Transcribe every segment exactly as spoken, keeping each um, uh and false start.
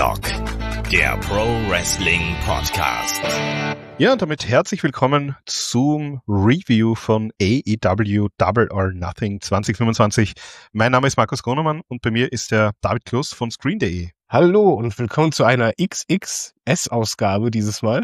Headlock, der Pro Wrestling Podcast. Ja, und damit herzlich willkommen zum Review von A E W Double or Nothing zwanzig fünfundzwanzig. Mein Name ist Markus Gronemann und bei mir ist der David Kloss von Screen punkt de. Hallo und willkommen zu einer X X S-Ausgabe dieses Mal.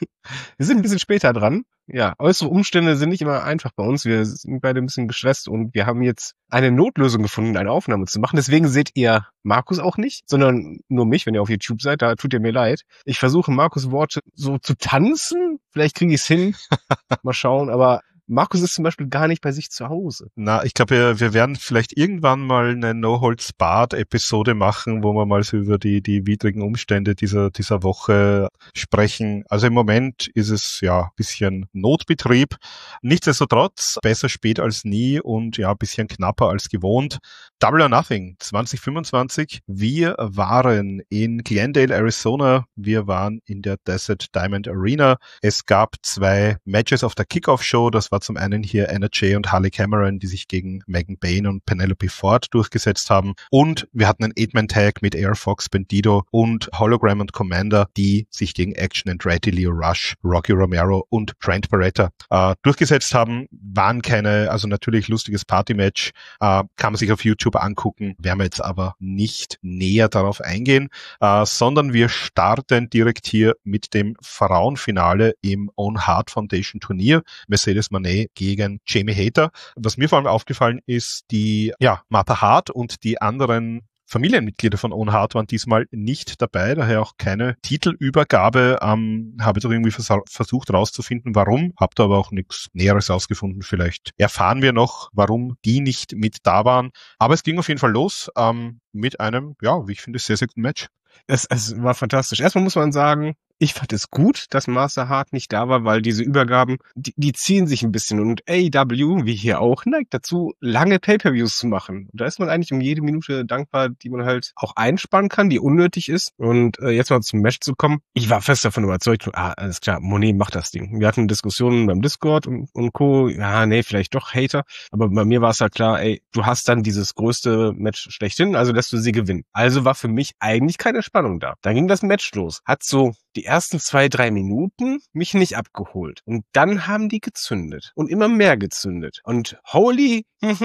Wir sind ein bisschen später dran. Ja, äußere Umstände sind nicht immer einfach bei uns. Wir sind beide ein bisschen gestresst und wir haben jetzt eine Notlösung gefunden, eine Aufnahme zu machen. Deswegen seht ihr Markus auch nicht, sondern nur mich, wenn ihr auf YouTube seid. Da tut ihr mir leid. Ich versuche Markus' Worte so zu tanzen. Vielleicht kriege ich es hin. Mal schauen, aber Markus ist zum Beispiel gar nicht bei sich zu Hause. Na, ich glaube, wir, wir werden vielleicht irgendwann mal eine No-Holds-Barred-Episode machen, wo wir mal so über die, die widrigen Umstände dieser, dieser Woche sprechen. Also im Moment ist es ja ein bisschen Notbetrieb. Nichtsdestotrotz besser spät als nie und ja, ein bisschen knapper als gewohnt. Double or Nothing zwanzig fünfundzwanzig. Wir waren in Glendale, Arizona. Wir waren in der Desert Diamond Arena. Es gab zwei Matches auf der Kickoff-Show. Das war zum einen hier Anna Jay und Harley Cameron, die sich gegen Megan Bayne und Penelope Ford durchgesetzt haben. Und wir hatten einen Eight-Man-Tag mit Air Fox, Bandido und Hologram und Commander, die sich gegen Action Andretti, Lio Rush, Rocky Romero und Trent Barretta äh, durchgesetzt haben. Waren keine, also natürlich lustiges Party-Match, äh, kann man sich auf YouTube angucken, werden wir jetzt aber nicht näher darauf eingehen, äh, sondern wir starten direkt hier mit dem Frauenfinale im Owen Hart Foundation Turnier. Mercedes Moné gegen Jamie Hayter. Was mir vor allem aufgefallen ist, die ja Martha Hart und die anderen Familienmitglieder von Owen Hart waren diesmal nicht dabei, daher auch keine Titelübergabe. Ähm, habe doch irgendwie vers- versucht herauszufinden, warum, habe da aber auch nichts Näheres rausgefunden. Vielleicht erfahren wir noch, warum die nicht mit da waren. Aber es ging auf jeden Fall los ähm, mit einem, ja, wie ich finde, sehr, sehr guten Match. Es, es war fantastisch. Erstmal muss man sagen, ich fand es gut, dass Martha Hart nicht da war, weil diese Übergaben, die, die ziehen sich ein bisschen. Und A E W, wie hier auch, neigt dazu, lange Pay-Per-Views zu machen. Und da ist man eigentlich um jede Minute dankbar, die man halt auch einspannen kann, die unnötig ist. Und äh, jetzt mal zum Match zu kommen. Ich war fest davon überzeugt, ah, alles klar, Monet macht das Ding. Wir hatten Diskussionen beim Discord und, und Co. Ja, nee, vielleicht doch Hater. Aber bei mir war es halt klar, ey, du hast dann dieses größte Match schlechthin, also lässt du sie gewinnen. Also war für mich eigentlich keine Spannung da. Dann ging das Match los. Hat so die ersten zwei, drei Minuten mich nicht abgeholt. Und dann haben die gezündet. Und immer mehr gezündet. Und holy,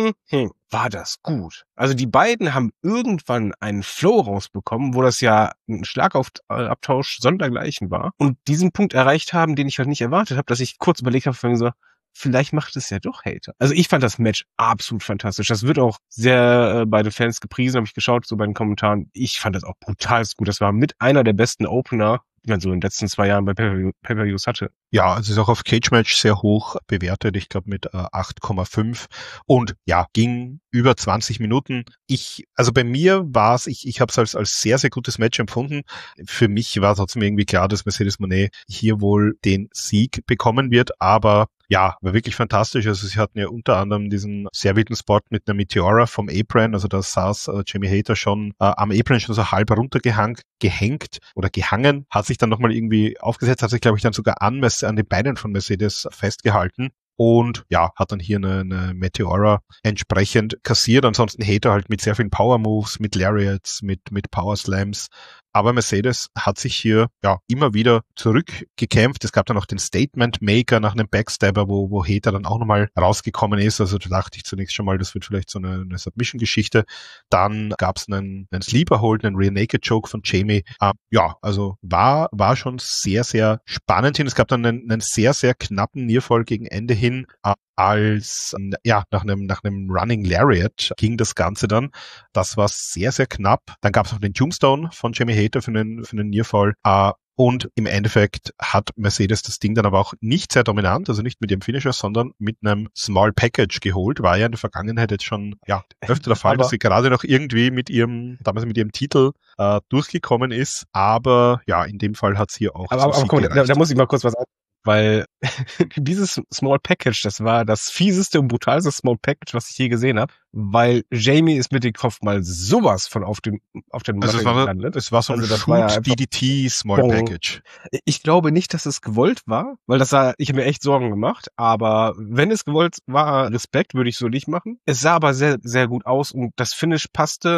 war das gut. Also die beiden haben irgendwann einen Flow rausbekommen, wo das ja ein Schlagabtausch sondergleichen war. Und diesen Punkt erreicht haben, den ich halt nicht erwartet habe, dass ich kurz überlegt habe, so, vielleicht macht es ja doch Hater. Also ich fand das Match absolut fantastisch. Das wird auch sehr äh, bei den Fans gepriesen, habe ich geschaut, so bei den Kommentaren. Ich fand das auch brutal gut. Das war mit einer der besten Opener, die man so in den letzten zwei Jahren bei Pay-Per-Views hatte. Ja, es ist auch auf Cage Match sehr hoch bewertet, ich glaube mit äh, acht Komma fünf und ja, ging über zwanzig Minuten. Ich, also bei mir war es, ich, ich habe es als, als sehr, sehr gutes Match empfunden. Für mich war trotzdem irgendwie klar, dass Mercedes Moné hier wohl den Sieg bekommen wird, aber ja, war wirklich fantastisch. Also sie hatten ja unter anderem diesen sehr wilden Spot mit einer Meteora vom Apron, also da saß äh, Jamie Hayter schon äh, am Apron schon so halb runtergehängt gehängt oder gehangen, hat sich dann nochmal irgendwie aufgesetzt, hat sich glaube ich dann sogar an, an den Beinen von Mercedes festgehalten. Und ja, hat dann hier eine, eine Meteora entsprechend kassiert. Ansonsten Hater halt mit sehr vielen Power Moves, mit Lariats, mit, mit Power Slams. Aber Mercedes hat sich hier ja immer wieder zurückgekämpft. Es gab dann noch den Statement Maker nach einem Backstabber, wo, wo Hater dann auch nochmal rausgekommen ist. Also da dachte ich zunächst schon mal, das wird vielleicht so eine, eine Submission-Geschichte. Dann gab es einen, einen Sleeper Hold, einen Rear Naked Choke von Jamie. Ähm, ja, also war, war schon sehr, sehr spannend hin. Es gab dann einen, einen sehr, sehr knappen Nearfall gegen Ende hin. Äh, als, ja, nach einem, nach einem Running Lariat ging das Ganze dann. Das war sehr, sehr knapp. Dann gab es noch den Tombstone von Jamie Hayter für einen, für einen Nearfall. Uh, und im Endeffekt hat Mercedes das Ding dann aber auch nicht sehr dominant, also nicht mit ihrem Finisher, sondern mit einem Small Package geholt. War ja in der Vergangenheit jetzt schon, ja, öfter der Fall, dass sie gerade noch irgendwie mit ihrem, damals mit ihrem Titel uh, durchgekommen ist. Aber ja, in dem Fall hat sie auch. Aber, aber, aber komm, da, da muss ich mal kurz was an. Weil dieses Small Package, das war das fieseste und brutalste Small Package, was ich je gesehen habe, weil Jamie ist mit dem Kopf mal sowas von auf dem auf den also es war, gelandet. Es war so ein also Shoot D D T Small Bong. Package. Ich glaube nicht, dass es gewollt war, weil das sah, ich habe mir echt Sorgen gemacht, aber wenn es gewollt war, Respekt, würde ich so nicht machen. Es sah aber sehr, sehr gut aus und das Finish passte.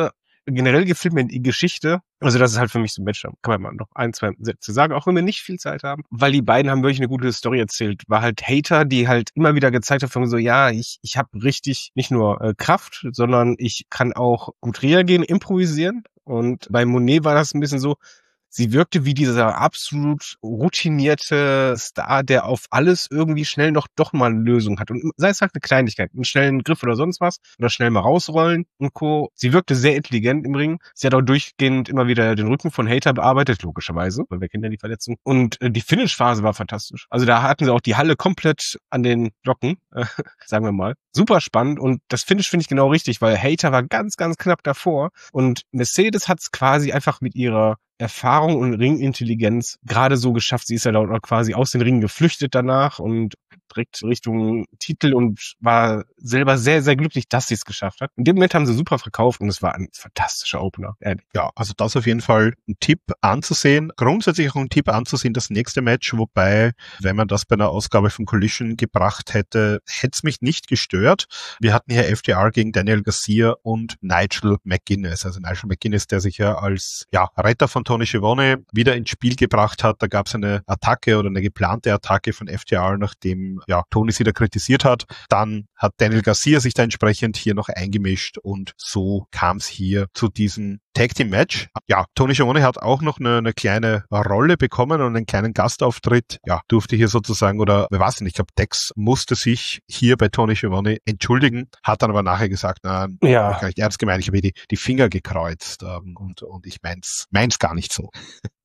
generell gefällt mir die Geschichte, also das ist halt für mich so ein Match, da kann man mal noch ein, zwei Sätze sagen, auch wenn wir nicht viel Zeit haben, weil die beiden haben wirklich eine gute Story erzählt. War halt Hater, die halt immer wieder gezeigt haben, so ja, ich ich habe richtig nicht nur äh, Kraft, sondern ich kann auch gut reagieren, improvisieren. Und bei Monet war das ein bisschen so, sie wirkte wie dieser absolut routinierte Star, der auf alles irgendwie schnell noch doch mal eine Lösung hat. Und sei es halt eine Kleinigkeit, einen schnellen Griff oder sonst was, oder schnell mal rausrollen und Co. Sie wirkte sehr intelligent im Ring. Sie hat auch durchgehend immer wieder den Rücken von Hater bearbeitet, logischerweise, weil wir kennen ja die Verletzung. Und äh, die Finish-Phase war fantastisch. Also da hatten sie auch die Halle komplett an den Glocken, äh, sagen wir mal. Super spannend und das Finish finde ich genau richtig, weil Hater war ganz, ganz knapp davor und Mercedes hat es quasi einfach mit ihrer Erfahrung und Ringintelligenz gerade so geschafft. Sie ist ja da auch quasi aus den Ringen geflüchtet danach und direkt Richtung Titel und war selber sehr, sehr glücklich, dass sie es geschafft hat. In dem Moment haben sie super verkauft und es war ein fantastischer Opener. Ehrlich. Ja, also das auf jeden Fall ein Tipp anzusehen. Grundsätzlich auch ein Tipp anzusehen, das nächste Match, wobei, wenn man das bei einer Ausgabe von Collision gebracht hätte, hätte es mich nicht gestört. Wir hatten hier F T R gegen Daniel Garcia und Nigel McGuinness. Also Nigel McGuinness, der sich ja als ja, Retter von Tony Schiavone wieder ins Spiel gebracht hat. Da gab es eine Attacke oder eine geplante Attacke von F T R, nachdem ja Tony sie da kritisiert hat. Dann hat Daniel Garcia sich da entsprechend hier noch eingemischt und so kam es hier zu diesem Tag Team Match. Ja, Tony Schiavone hat auch noch eine, eine kleine Rolle bekommen und einen kleinen Gastauftritt. Ja, durfte hier sozusagen, oder wer weiß nicht, ich glaube Dex musste sich hier bei Tony Schiavone entschuldigen, hat dann aber nachher gesagt, na, Ja. ich gar nicht ernst gemeint, ich habe die, die Finger gekreuzt ähm, und, und ich meins, meins gar nicht so.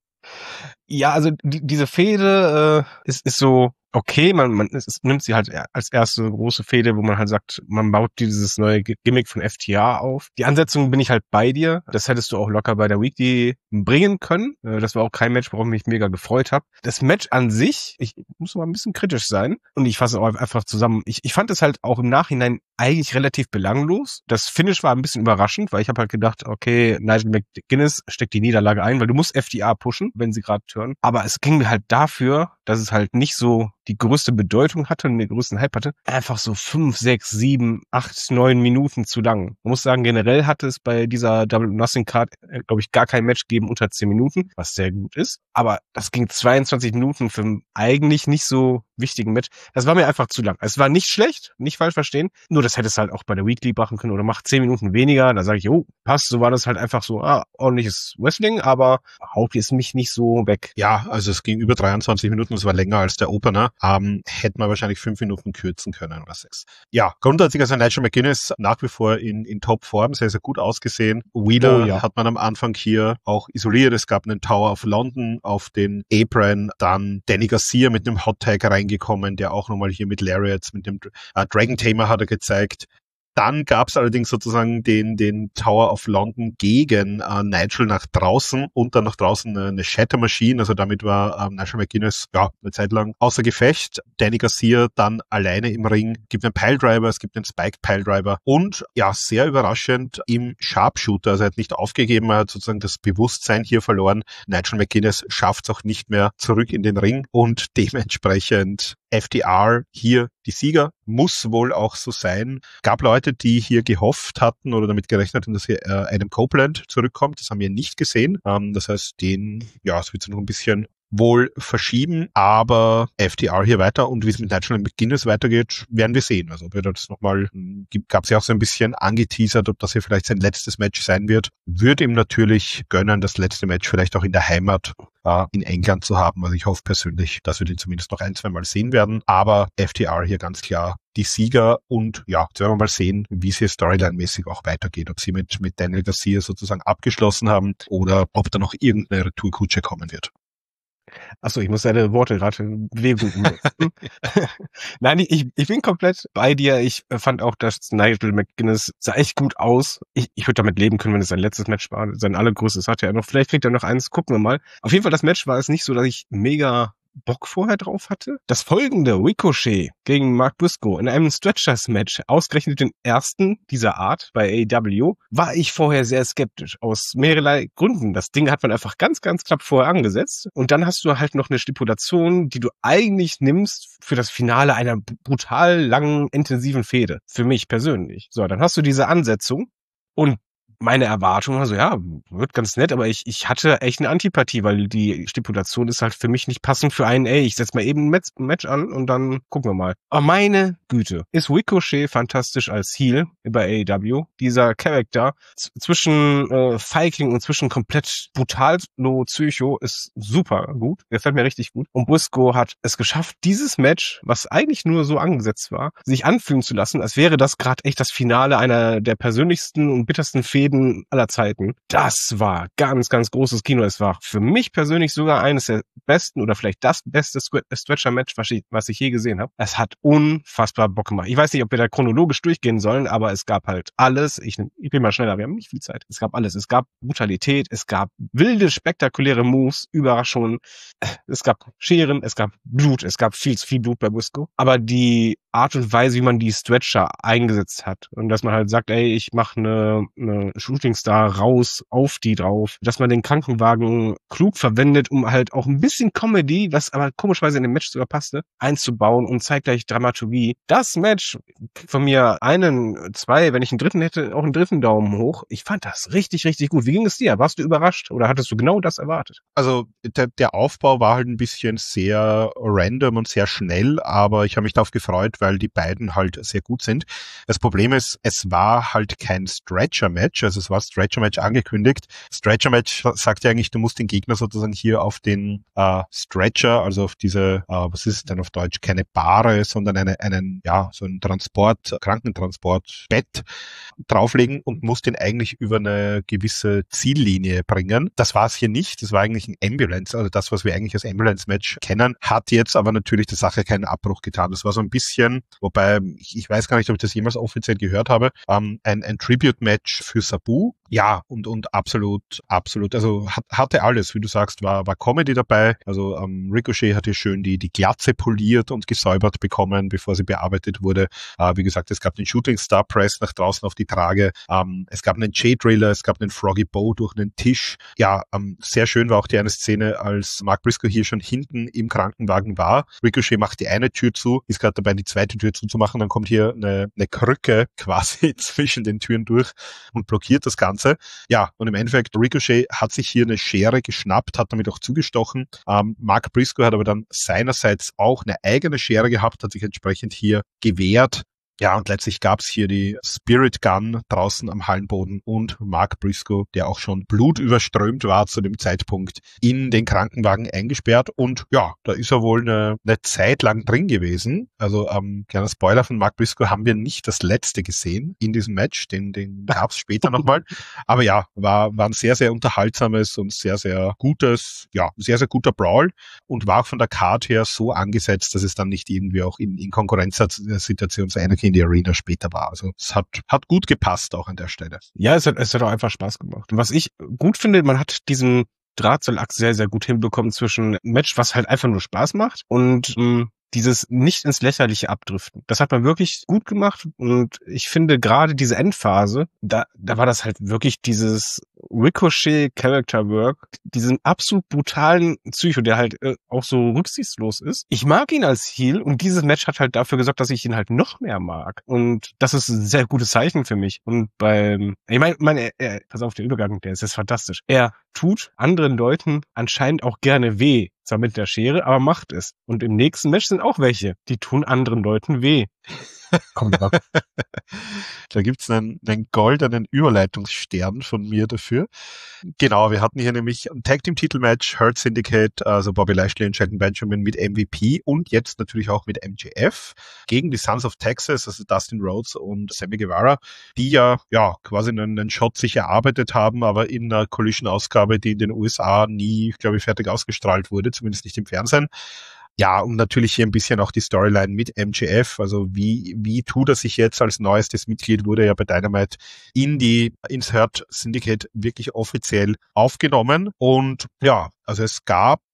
Ja, also die, diese Fehde äh, ist, ist so okay, man, man es, es nimmt sie halt als erste große Fehde, wo man halt sagt, man baut dieses neue Gimmick von F T R auf. Die Ansetzung bin ich halt bei dir. Das hättest du auch locker bei der Weekly bringen können. Das war auch kein Match, worauf ich mich mega gefreut habe. Das Match an sich, ich muss mal ein bisschen kritisch sein und ich fasse auch einfach zusammen. Ich, ich fand es halt auch im Nachhinein eigentlich relativ belanglos. Das Finish war ein bisschen überraschend, weil ich habe halt gedacht, okay, Nigel McGuinness steckt die Niederlage ein, weil du musst F T R pushen, wenn sie gerade turnen. Aber es ging mir halt dafür, dass es halt nicht so die größte Bedeutung hatte und den größten Hype hatte, einfach so fünf, sechs, sieben, acht, neun Minuten zu lang. Man muss sagen, generell hatte es bei dieser Double or Nothing Card, äh, glaube ich, gar kein Match gegeben unter zehn Minuten, was sehr gut ist. Aber das ging zweiundzwanzig Minuten für einen eigentlich nicht so wichtigen Match. Das war mir einfach zu lang. Es war nicht schlecht, nicht falsch verstehen, nur das hätte es halt auch bei der Weekly machen können oder macht zehn Minuten weniger. Da sage ich, oh, passt, so war das halt einfach so, ah, ordentliches Wrestling, aber haut es mich nicht so weg. Ja, also es ging über dreiundzwanzig Minuten, das war länger als der Opener. Ähm, hätte man wahrscheinlich fünf Minuten kürzen können oder sechs. Ja, grundsätzlich also Nigel McGuinness nach wie vor in, in Topform, sehr, sehr gut ausgesehen. Wheeler Oh, ja. hat man am Anfang hier auch isoliert. Es gab einen Tower of London auf den Apron, dann Danny Garcia mit einem Hot Tag reingekommen, der auch nochmal hier mit Lariats, mit dem äh, Dragon Tamer hat er gezeigt. Dann gab es allerdings sozusagen den den Tower of London gegen äh, Nigel nach draußen und dann nach draußen eine, eine Shatter Machine. Also damit war ähm, Nigel McGuinness ja eine Zeit lang außer Gefecht. Danny Garcia dann alleine im Ring. Es gibt einen Piledriver, es gibt einen Spike Piledriver und ja, sehr überraschend im Sharpshooter. Also er hat nicht aufgegeben, er hat sozusagen das Bewusstsein hier verloren. Nigel McGuinness schafft es auch nicht mehr zurück in den Ring und dementsprechend F T R hier die Sieger, muss wohl auch so sein. Gab Leute, die hier gehofft hatten oder damit gerechnet haben, dass hier äh, Adam Copeland zurückkommt. Das haben wir nicht gesehen. Ähm, das heißt, den, ja, es wird sich noch ein bisschen wohl verschieben, aber F T R hier weiter und wie es mit Nigel McGuinness weitergeht, werden wir sehen. Also ob er das nochmal, gab es ja auch so ein bisschen angeteasert, ob das hier vielleicht sein letztes Match sein wird. Würde ihm natürlich gönnen, das letzte Match vielleicht auch in der Heimat äh, in England zu haben. Also ich hoffe persönlich, dass wir den zumindest noch ein, zwei Mal sehen werden. Aber F T R hier ganz klar die Sieger und ja, jetzt werden wir mal sehen, wie es hier Storyline-mäßig auch weitergeht. Ob sie mit, mit Daniel Garcia sozusagen abgeschlossen haben oder ob da noch irgendeine Retourkutsche kommen wird. Achso, ich muss deine Worte gerade in Bewegung umsetzen. Nein, ich, ich bin komplett bei dir. Ich fand auch, dass Nigel McGuinness sah echt gut aus. Ich, ich würde damit leben können, wenn es sein letztes Match war. Sein allergrößtes hatte er noch. Vielleicht kriegt er noch eins, gucken wir mal. Auf jeden Fall, das Match war es nicht so, dass ich mega Bock vorher drauf hatte. Das folgende Ricochet gegen Mark Briscoe in einem Stretchers-Match, ausgerechnet den ersten dieser Art bei A E W, war ich vorher sehr skeptisch. Aus mehrerlei Gründen. Das Ding hat man einfach ganz, ganz knapp vorher angesetzt. Und dann hast du halt noch eine Stipulation, die du eigentlich nimmst für das Finale einer brutal langen, intensiven Fehde. Für mich persönlich. So, dann hast du diese Ansetzung und meine Erwartung war so, ja, wird ganz nett, aber ich, ich hatte echt eine Antipathie, weil die Stipulation ist halt für mich nicht passend für einen, ey, ich setz mal eben ein Match, ein Match an und dann gucken wir mal. Aber meine Güte, ist Ricochet fantastisch als Heel bei A E W. Dieser Charakter z- zwischen äh, Viking und zwischen komplett brutal no Psycho ist super gut. Gefällt mir richtig gut. Und Briscoe hat es geschafft, dieses Match, was eigentlich nur so angesetzt war, sich anfühlen zu lassen, als wäre das gerade echt das Finale einer der persönlichsten und bittersten Fäden aller Zeiten. Das war ganz, ganz großes Kino. Es war für mich persönlich sogar eines der besten oder vielleicht das beste Stretcher-Match, was ich, was ich je gesehen habe. Es hat unfassbar Bock gemacht. Ich weiß nicht, ob wir da chronologisch durchgehen sollen, aber es gab halt alles. Ich, ich bin mal schneller, wir haben nicht viel Zeit. Es gab alles. Es gab Brutalität, es gab wilde, spektakuläre Moves, Überraschungen. Es gab Scheren, es gab Blut, es gab viel zu viel Blut bei Briscoe. Aber die Art und Weise, wie man die Stretcher eingesetzt hat und dass man halt sagt, ey, ich mache eine, eine Shootingstar raus, auf die drauf, dass man den Krankenwagen klug verwendet, um halt auch ein bisschen Comedy, was aber komischerweise in dem Match sogar passte, einzubauen und zeitgleich Dramaturgie. Das Match von mir einen, zwei, wenn ich einen dritten hätte, auch einen dritten Daumen hoch. Ich fand das richtig, richtig gut. Wie ging es dir? Warst du überrascht oder hattest du genau das erwartet? Also der, der Aufbau war halt ein bisschen sehr random und sehr schnell, aber ich habe mich darauf gefreut, weil die beiden halt sehr gut sind. Das Problem ist, es war halt kein Stretcher-Match, also es war Stretcher-Match angekündigt. Stretcher-Match sagt ja eigentlich, du musst den Gegner sozusagen hier auf den äh, Stretcher, also auf diese, äh, was ist es denn auf Deutsch, keine Bahre, sondern eine, einen, ja, so ein Transport, Krankentransportbett drauflegen und musst den eigentlich über eine gewisse Ziellinie bringen. Das war es hier nicht, das war eigentlich ein Ambulance, also das, was wir eigentlich als Ambulance-Match kennen, hat jetzt aber natürlich der Sache keinen Abbruch getan. Das war so ein bisschen, wobei ich, ich weiß gar nicht, ob ich das jemals offiziell gehört habe, ähm, ein, ein Tribute-Match für Sabu. Ja, und und absolut, absolut. Also hat, hatte alles, wie du sagst, war war Comedy dabei. Also ähm, Ricochet hatte schön die die Glatze poliert und gesäubert bekommen, bevor sie bearbeitet wurde. Äh, wie gesagt, es gab den Shooting Star Press nach draußen auf die Trage. Ähm, es gab einen J-Driller, es gab einen Froggy Bow durch einen Tisch. Ja, ähm, sehr schön war auch die eine Szene, als Mark Briscoe hier schon hinten im Krankenwagen war. Ricochet macht die eine Tür zu, ist gerade dabei, die zweite Tür zuzumachen. Dann kommt hier eine, eine Krücke quasi zwischen den Türen durch und blockiert das Ganze. Ja, und im Endeffekt, Ricochet hat sich hier eine Schere geschnappt, hat damit auch zugestochen. Ähm, Mark Briscoe hat aber dann seinerseits auch eine eigene Schere gehabt, hat sich entsprechend hier gewehrt. Ja, und letztlich gab's hier die Spirit Gun draußen am Hallenboden und Mark Briscoe, der auch schon blutüberströmt war zu dem Zeitpunkt, in den Krankenwagen eingesperrt. Und ja, da ist er wohl eine, eine Zeit lang drin gewesen. Also ähm, kleiner Spoiler von Mark Briscoe, haben wir nicht das letzte gesehen in diesem Match. Den, den gab's später nochmal. Aber ja, war, war ein sehr, sehr unterhaltsames und sehr, sehr gutes, ja, sehr, sehr guter Brawl und war auch von der Card her so angesetzt, dass es dann nicht irgendwie auch in, in Konkurrenzsituation zu einer in die Arena später war. Also es hat hat gut gepasst auch an der Stelle. Ja, es hat, es hat auch einfach Spaß gemacht. Und was ich gut finde, man hat diesen Drahtseilakt sehr, sehr gut hinbekommen zwischen Match, was halt einfach nur Spaß macht und mh, dieses nicht ins Lächerliche abdriften. Das hat man wirklich gut gemacht und ich finde gerade diese Endphase, da, da war das halt wirklich dieses Ricochet Character Work, diesen absolut brutalen Psycho, der halt äh, auch so rücksichtslos ist. Ich mag ihn als Heel und dieses Match hat halt dafür gesorgt, dass ich ihn halt noch mehr mag und das ist ein sehr gutes Zeichen für mich. Und beim, ich meine, mein, er, er, pass auf, der Übergang, der ist jetzt fantastisch. Er tut anderen Leuten anscheinend auch gerne weh. Zwar mit der Schere, aber macht es. Und im nächsten Match sind auch welche, die tun anderen Leuten weh. Komm drauf. Da gibt's einen, einen goldenen Überleitungsstern von mir dafür. Genau, wir hatten hier nämlich ein Tag-Team-Titel-Match, Hurt Syndicate, also Bobby Lashley und Shelton Benjamin mit M V P und jetzt natürlich auch mit M J F gegen die Sons of Texas, also Dustin Rhodes und Sammy Guevara, die ja ja quasi einen, einen Shot sich erarbeitet haben, aber in einer Collision-Ausgabe, die in den U S A nie, glaube ich, fertig ausgestrahlt wurde, zumindest nicht im Fernsehen. Ja, und natürlich hier ein bisschen auch die Storyline mit M J F, also wie wie tut er sich jetzt als neuestes Mitglied, wurde ja bei Dynamite in die ins Hurt Syndicate wirklich offiziell aufgenommen und ja, also es gab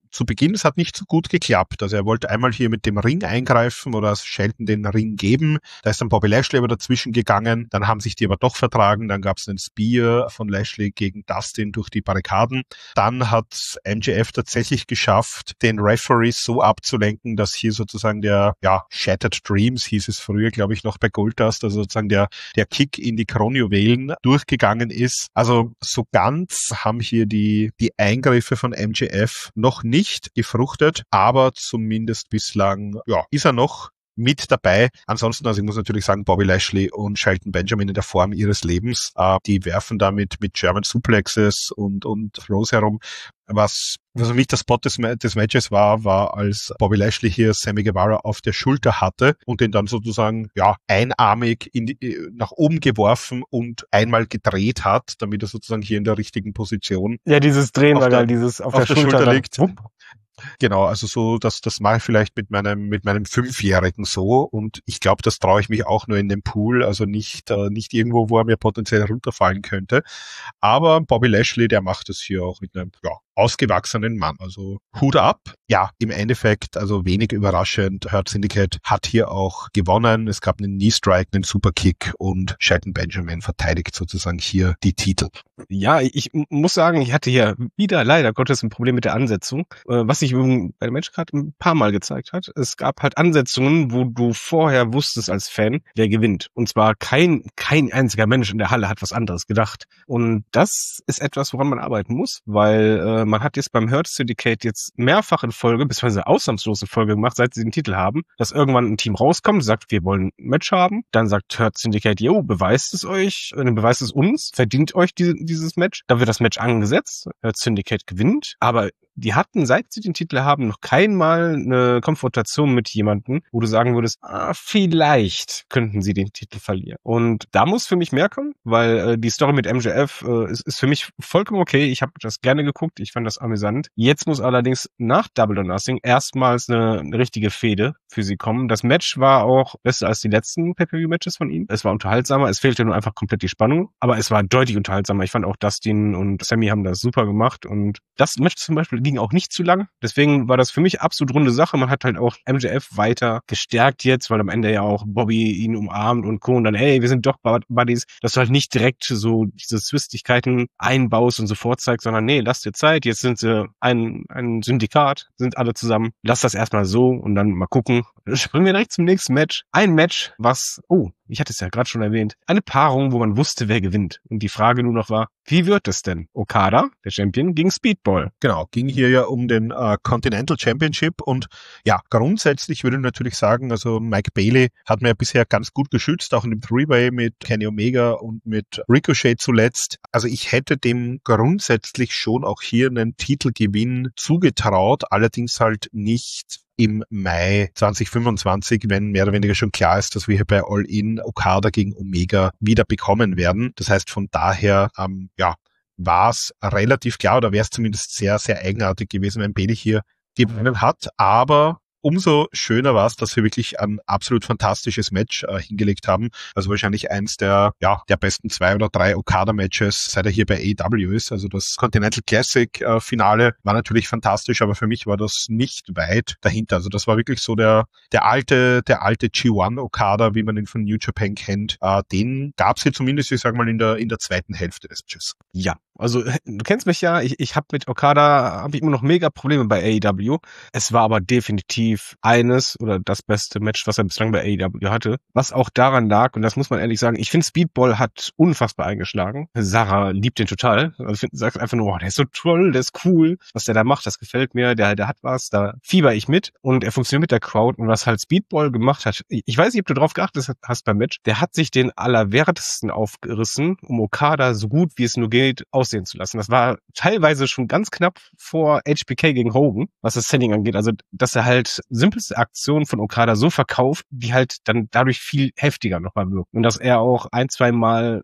zu Beginn, es hat nicht so gut geklappt. Also er wollte einmal hier mit dem Ring eingreifen oder Shelton den Ring geben. Da ist dann Bobby Lashley aber dazwischen gegangen. Dann haben sich die aber doch vertragen. Dann gab es einen Spear von Lashley gegen Dustin durch die Barrikaden. Dann hat M J F tatsächlich geschafft, den Referees so abzulenken, dass hier sozusagen der, ja, Shattered Dreams hieß es früher, glaube ich, noch bei Goldust, also sozusagen der, der Kick in die Kronjuwelen durchgegangen ist. Also so ganz haben hier die, die Eingriffe von M J F noch nicht gefruchtet, aber zumindest bislang, ja, ist er noch mit dabei. Ansonsten, also ich muss natürlich sagen, Bobby Lashley und Shelton Benjamin in der Form ihres Lebens, äh, die werfen damit mit German Suplexes und, und Throws herum. Was, was für mich der Spot des, des Matches war, war, als Bobby Lashley hier Sammy Guevara auf der Schulter hatte und den dann sozusagen, ja, einarmig in die, nach oben geworfen und einmal gedreht hat, damit er sozusagen hier in der richtigen Position. Ja, dieses Drehen war geil, dieses auf, auf der, der Schulter, Schulter liegt. Wupp. Genau, also so, das, das mache ich vielleicht mit meinem, mit meinem Fünfjährigen so, und ich glaube, das traue ich mich auch nur in dem Pool, also nicht, äh, nicht irgendwo, wo er mir potenziell runterfallen könnte. Aber Bobby Lashley, der macht es hier auch mit einem, ja, ausgewachsenen Mann. Also Hut ab. Ja, im Endeffekt, also wenig überraschend, Hurt Syndicate hat hier auch gewonnen. Es gab einen Knee Strike, einen Superkick und Shelton Benjamin verteidigt sozusagen hier die Titel. Ja, ich muss sagen, ich hatte hier wieder leider Gottes ein Problem mit der Ansetzung, was sich bei der Matchcard ein paar Mal gezeigt hat. Es gab halt Ansetzungen, wo du vorher wusstest als Fan, wer gewinnt. Und zwar kein, kein einziger Mensch in der Halle hat was anderes gedacht. Und das ist etwas, woran man arbeiten muss, weil äh, man hat jetzt beim Hurt Syndicate jetzt mehrfach in Folge, beziehungsweise ausnahmslose Folge gemacht, seit sie den Titel haben, dass irgendwann ein Team rauskommt, sagt, wir wollen ein Match haben. Dann sagt Hurt Syndicate, yo, beweist es euch, äh, beweist es uns, verdient euch diese, dieses Match. Dann wird das Match angesetzt, Hurt Syndicate gewinnt, aber die hatten, seit sie den Titel haben, noch keinmal eine Konfrontation mit jemandem, wo du sagen würdest, ah, vielleicht könnten sie den Titel verlieren. Und da muss für mich mehr kommen, weil äh, die Story mit M J F äh, ist, ist für mich vollkommen okay. Ich habe das gerne geguckt, ich fand das amüsant. Jetzt muss allerdings nach Double or Nothing erstmals eine, eine richtige Fehde für sie kommen. Das Match war auch besser als die letzten Pay-Per-View-Matches von ihnen. Es war unterhaltsamer, es fehlte nur einfach komplett die Spannung, aber es war deutlich unterhaltsamer. Ich fand auch Dustin und Sammy haben das super gemacht, und das Match zum Beispiel ging auch nicht zu lang. Deswegen war das für mich absolut runde Sache. Man hat halt auch M J F weiter gestärkt jetzt, weil am Ende ja auch Bobby ihn umarmt und Co. und dann, hey, wir sind doch Buddies, dass du halt nicht direkt so diese Zwistigkeiten einbaust und so vorzeigst, sondern nee, lass dir Zeit, jetzt sind sie ein, ein Syndikat, sind alle zusammen. Lass das erstmal so und dann mal gucken. Springen wir direkt zum nächsten Match. Ein Match, was, oh, ich hatte es ja gerade schon erwähnt, eine Paarung, wo man wusste, wer gewinnt. Und die Frage nur noch war, wie wird es denn? Okada, der Champion, gegen Speedball. Genau, ging hier ja um den äh, Continental Championship, und ja, grundsätzlich würde ich natürlich sagen, also Mike Bailey hat mir ja bisher ganz gut geschützt, auch in dem Three-Way mit Kenny Omega und mit Ricochet zuletzt. Also ich hätte dem grundsätzlich schon auch hier einen Titelgewinn zugetraut, allerdings halt nicht im Mai zwanzig fünfundzwanzig, wenn mehr oder weniger schon klar ist, dass wir hier bei All In Okada gegen Omega wieder bekommen werden. Das heißt, von daher, ähm, ja, war es relativ klar, oder wäre es zumindest sehr, sehr eigenartig gewesen, wenn Bailey hier gewonnen hat. Aber umso schöner war es, dass wir wirklich ein absolut fantastisches Match äh, hingelegt haben. Also wahrscheinlich eins der, ja, der besten zwei oder drei Okada-Matches, seit er hier bei A E W ist. Also das Continental Classic äh, Finale war natürlich fantastisch, aber für mich war das nicht weit dahinter. Also das war wirklich so der, der alte, der alte G eins Okada, wie man ihn von New Japan kennt. Äh, den gab es hier zumindest, ich sag mal, in der, in der zweiten Hälfte des Matches. Ja. Also du kennst mich ja, ich, ich habe mit Okada habe ich immer noch mega Probleme bei A E W. Es war aber definitiv eines oder das beste Match, was er bislang bei A E W hatte. Was auch daran lag, und das muss man ehrlich sagen, ich finde Speedball hat unfassbar eingeschlagen. Sarah liebt den total. Also ich finde, sagt einfach nur, oh, der ist so toll, der ist cool, was der da macht, das gefällt mir, der, der hat was, da fieber ich mit, und er funktioniert mit der Crowd. Und was halt Speedball gemacht hat, ich weiß nicht, ob du drauf geachtet hast beim Match, der hat sich den Allerwertesten aufgerissen, um Okada so gut wie es nur geht aus sehen zu lassen. Das war teilweise schon ganz knapp vor H B K gegen Hogan, was das Setting angeht. Also, dass er halt simpelste Aktionen von Okada so verkauft, die halt dann dadurch viel heftiger nochmal wirken. Und dass er auch ein, zwei Mal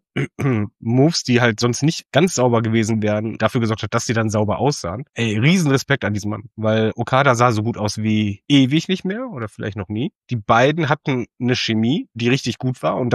Moves, die halt sonst nicht ganz sauber gewesen wären, dafür gesorgt hat, dass sie dann sauber aussahen. Ey, riesen Respekt an diesem Mann, weil Okada sah so gut aus wie ewig nicht mehr oder vielleicht noch nie. Die beiden hatten eine Chemie, die richtig gut war, und das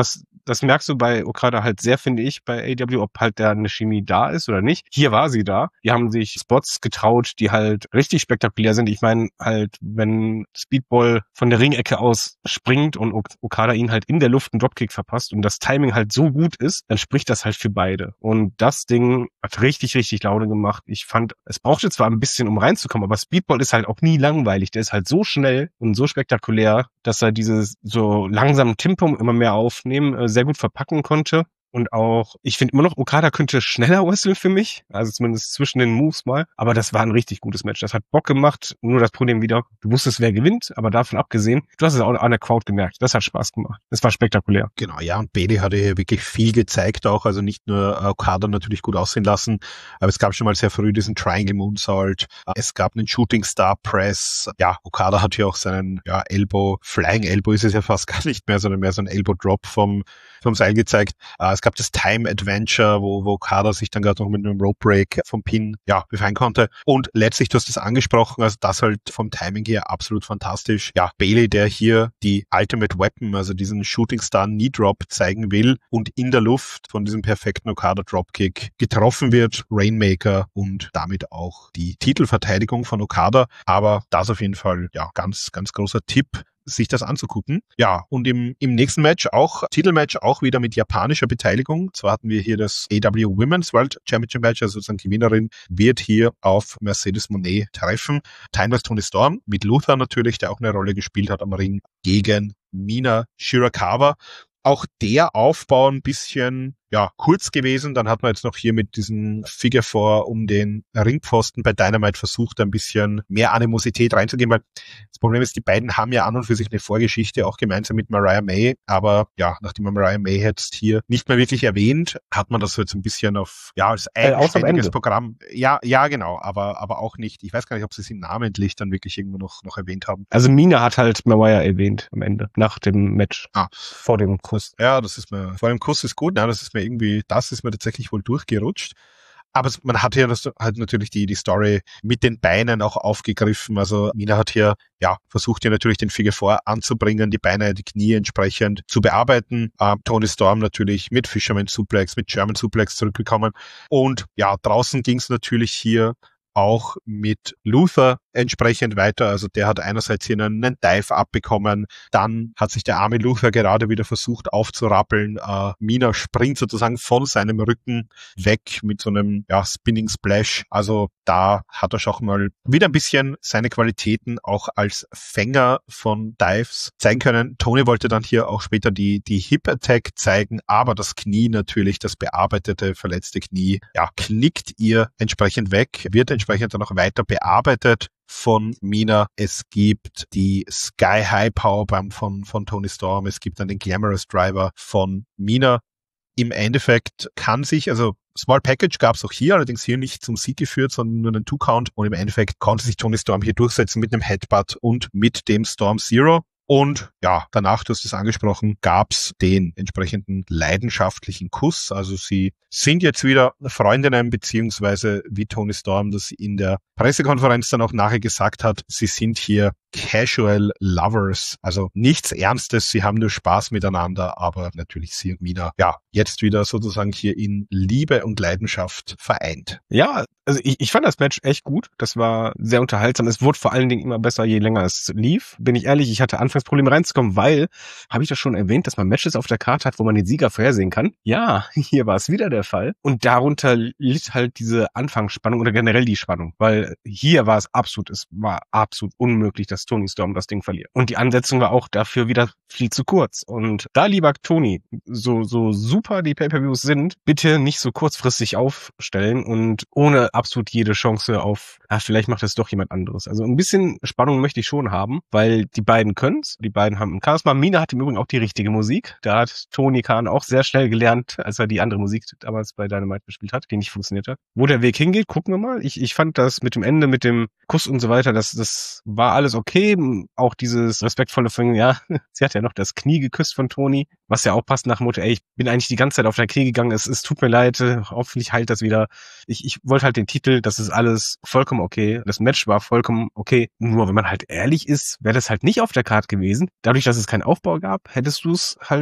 das merkst du bei Okada halt sehr, finde ich, bei A E W, ob halt da eine Chemie da ist oder nicht. Hier war sie da. Die haben sich Spots getraut, die halt richtig spektakulär sind. Ich meine halt, wenn Speedball von der Ringecke aus springt und Okada ihn halt in der Luft einen Dropkick verpasst und das Timing halt so gut ist, dann spricht das halt für beide. Und das Ding hat richtig, richtig Laune gemacht. Ich fand, es brauchte zwar ein bisschen, um reinzukommen, aber Speedball ist halt auch nie langweilig. Der ist halt so schnell und so spektakulär, dass er dieses so langsamen Tempo immer mehr aufnehmen, äh, sehr gut verpacken konnte. Und auch, ich finde immer noch, Okada könnte schneller wresteln für mich, also zumindest zwischen den Moves mal. Aber das war ein richtig gutes Match. Das hat Bock gemacht. Nur das Problem wieder, du wusstest, wer gewinnt, aber davon abgesehen, du hast es auch an der Crowd gemerkt. Das hat Spaß gemacht. Das war spektakulär. Genau, ja, und Bayley hatte hier wirklich viel gezeigt auch, also nicht nur Okada natürlich gut aussehen lassen, aber es gab schon mal sehr früh diesen Triangle Moonsault. Es gab einen Shooting Star Press. Ja, Okada hat hier auch seinen, ja, Elbow, Flying Elbow ist es ja fast gar nicht mehr, sondern mehr so ein Elbow Drop vom, vom Seil gezeigt. Es gab das Time Adventure, wo, wo Okada sich dann gerade noch mit einem Rope Break vom Pin, ja, befreien konnte. Und letztlich, du hast das angesprochen, also das halt vom Timing her absolut fantastisch. Ja, Bayley, der hier die Ultimate Weapon, also diesen Shooting Star Knee Drop zeigen will und in der Luft von diesem perfekten Okada Dropkick getroffen wird, Rainmaker und damit auch die Titelverteidigung von Okada. Aber das auf jeden Fall, ja, ganz, ganz großer Tipp, sich das anzugucken. Ja, und im, im nächsten Match auch, Titelmatch auch wieder mit japanischer Beteiligung. Zwar hatten wir hier das A E W Women's World Championship Match, also sozusagen Gewinnerin wird hier auf Mercedes Moné treffen. Timeless Toni Storm mit Luther natürlich, der auch eine Rolle gespielt hat am Ring, gegen Mina Shirakawa. Auch der Aufbau ein bisschen, ja, kurz gewesen. Dann hat man jetzt noch hier mit diesem Figure Four um den Ringpfosten bei Dynamite versucht, ein bisschen mehr Animosität reinzugehen, weil das Problem ist, die beiden haben ja an und für sich eine Vorgeschichte, auch gemeinsam mit Mariah May. Aber ja, nachdem man Mariah May jetzt hier nicht mehr wirklich erwähnt, hat man das so jetzt ein bisschen auf, ja, als eigenständiges Programm. Ja, ja, genau, aber, aber auch nicht. Ich weiß gar nicht, ob sie sie namentlich dann wirklich irgendwo noch, noch erwähnt haben. Also Mina hat halt Mariah erwähnt am Ende, nach dem Match. Ah. Vor dem Kuss. Ja, das ist mir, vor dem Kuss ist gut, ja, das ist mir irgendwie, das ist mir tatsächlich wohl durchgerutscht. Aber man hat hier das, halt natürlich die, die Story mit den Beinen auch aufgegriffen. Also Mina hat hier, ja, versucht hier natürlich den Figure Four anzubringen, die Beine, die Knie entsprechend zu bearbeiten. Äh, Toni Storm natürlich mit Fisherman Suplex, mit German Suplex zurückgekommen. Und ja, draußen ging es natürlich hier auch mit Luther entsprechend weiter. Also der hat einerseits hier einen, einen Dive abbekommen, dann hat sich der arme Luther gerade wieder versucht aufzurappeln. Äh, Mina springt sozusagen von seinem Rücken weg mit so einem, ja, Spinning Splash. Also da hat er schon mal wieder ein bisschen seine Qualitäten auch als Fänger von Dives zeigen können. Toni wollte dann hier auch später die, die Hip Attack zeigen, aber das Knie natürlich, das bearbeitete, verletzte Knie, ja, knickt ihr entsprechend weg, wird entsprechend dann auch weiter bearbeitet von Mina. Es gibt die Sky High Powerbomb von, von Toni Storm. Es gibt dann den Glamorous Driver von Mina. Im Endeffekt kann sich, also Small Package gab es auch hier, allerdings hier nicht zum Sieg geführt, sondern nur einen Two-Count. Und im Endeffekt konnte sich Toni Storm hier durchsetzen mit einem Headbutt und mit dem Storm Zero. Und ja, danach, du hast es angesprochen, gab's den entsprechenden leidenschaftlichen Kuss. Also sie sind jetzt wieder Freundinnen, beziehungsweise wie Toni Storm das in der Pressekonferenz dann auch nachher gesagt hat, sie sind hier Casual Lovers. Also nichts Ernstes, sie haben nur Spaß miteinander, aber natürlich sie und Mina, ja, jetzt wieder sozusagen hier in Liebe und Leidenschaft vereint. Ja, also ich, ich fand das Match echt gut. Das war sehr unterhaltsam. Es wurde vor allen Dingen immer besser, je länger es lief. Bin ich ehrlich, ich hatte anfangs Probleme reinzukommen, weil, habe ich das schon erwähnt, dass man Matches auf der Karte hat, wo man den Sieger vorhersehen kann? Ja, hier war es wieder der Fall. Und darunter litt halt diese Anfangsspannung oder generell die Spannung, weil hier war es absolut, es war absolut unmöglich, dass Toni Storm das Ding verliert. Und die Ansetzung war auch dafür wieder viel zu kurz. Und da, lieber Toni, so, so super die Pay-Per-Views sind, bitte nicht so kurzfristig aufstellen und ohne absolut jede Chance auf, ah, vielleicht macht es doch jemand anderes. Also ein bisschen Spannung möchte ich schon haben, weil die beiden können's, die beiden haben ein Charisma. Mina hat im Übrigen auch die richtige Musik. Da hat Tony Khan auch sehr schnell gelernt, als er die andere Musik damals bei Dynamite gespielt hat, die nicht funktioniert hat. Wo der Weg hingeht, gucken wir mal. Ich, ich fand das mit dem Ende, mit dem Kuss und so weiter, das, das war alles okay. Auch dieses respektvolle Fingen, ja, sie hat ja noch das Knie geküsst von Toni, was ja auch passt nach dem Motto, ey, ich bin eigentlich die ganze Zeit auf dein Knie gegangen, es, es tut mir leid, hoffentlich heilt das wieder. Ich, ich wollte halt den Titel, das ist alles vollkommen okay. Das Match war vollkommen okay. Nur wenn man halt ehrlich ist, wäre das halt nicht auf der Karte gewesen. Dadurch, dass es keinen Aufbau gab, hättest du es halt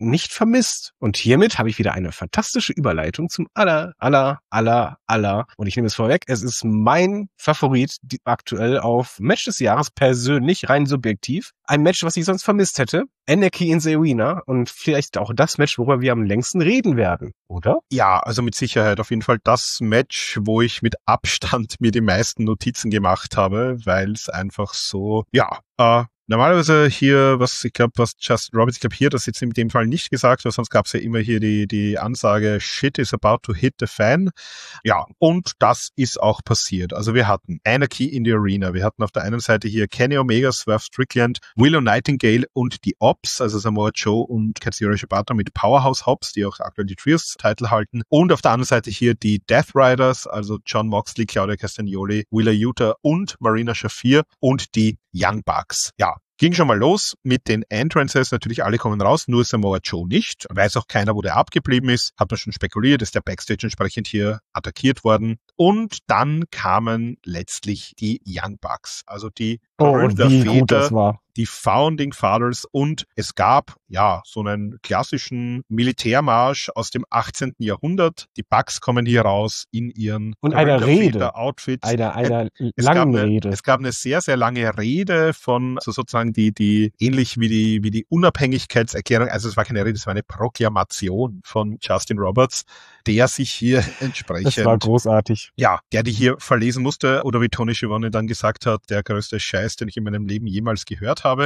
nicht vermisst. Und hiermit habe ich wieder eine fantastische Überleitung zum aller, aller, aller, aller. Und ich nehme es vorweg, es ist mein Favorit die, aktuell auf Match des Jahres, persönlich, rein subjektiv. Ein Match, was ich sonst vermisst hätte. Anarchy in the Arena und vielleicht auch das Match, worüber wir am längsten reden werden, oder? Ja, also mit Sicherheit auf jeden Fall das Match, wo ich mit Abstand mir die meisten Notizen gemacht habe, weil es einfach so, ja, äh, normalerweise hier, was ich glaube, was Justin Roberts, ich glaube hier, das jetzt in dem Fall nicht gesagt, weil sonst gab es ja immer hier die die Ansage, shit is about to hit the fan. Ja, und das ist auch passiert. Also wir hatten Anarchy in the Arena, wir hatten auf der einen Seite hier Kenny Omega, Swerve Strickland, Willow Nightingale und die Ops, also Samoa Joe und Katsuyori Shibata mit Powerhouse Hobbs, die auch aktuell die Trios-Titel halten. Und auf der anderen Seite hier die Death Riders, also John Moxley, Claudia Castagnoli, Wheeler Yuta und Marina Shafir und die Young Bucks. Ja, ging schon mal los mit den Entrances. Natürlich alle kommen raus, nur Samoa Joe nicht. Weiß auch keiner, wo der abgeblieben ist. Hat man schon spekuliert, ist der Backstage entsprechend hier attackiert worden. Und dann kamen letztlich die Young Bucks, also die Oh, und wie gut das war. Die Founding Fathers, und es gab ja so einen klassischen Militärmarsch aus dem achtzehnten Jahrhundert. Die Bucks kommen hier raus in ihren und einer Rede, Outfits. Einer, einer langen eine, Rede. Es gab eine sehr, sehr lange Rede von, also sozusagen die, die, ähnlich wie die, wie die Unabhängigkeitserklärung, also es war keine Rede, es war eine Proklamation von Justin Roberts, der sich hier entsprechend. Das war großartig. Ja, der die hier verlesen musste, oder wie Tony Schiavone dann gesagt hat, der größte Scheiß, den ich in meinem Leben jemals gehört habe.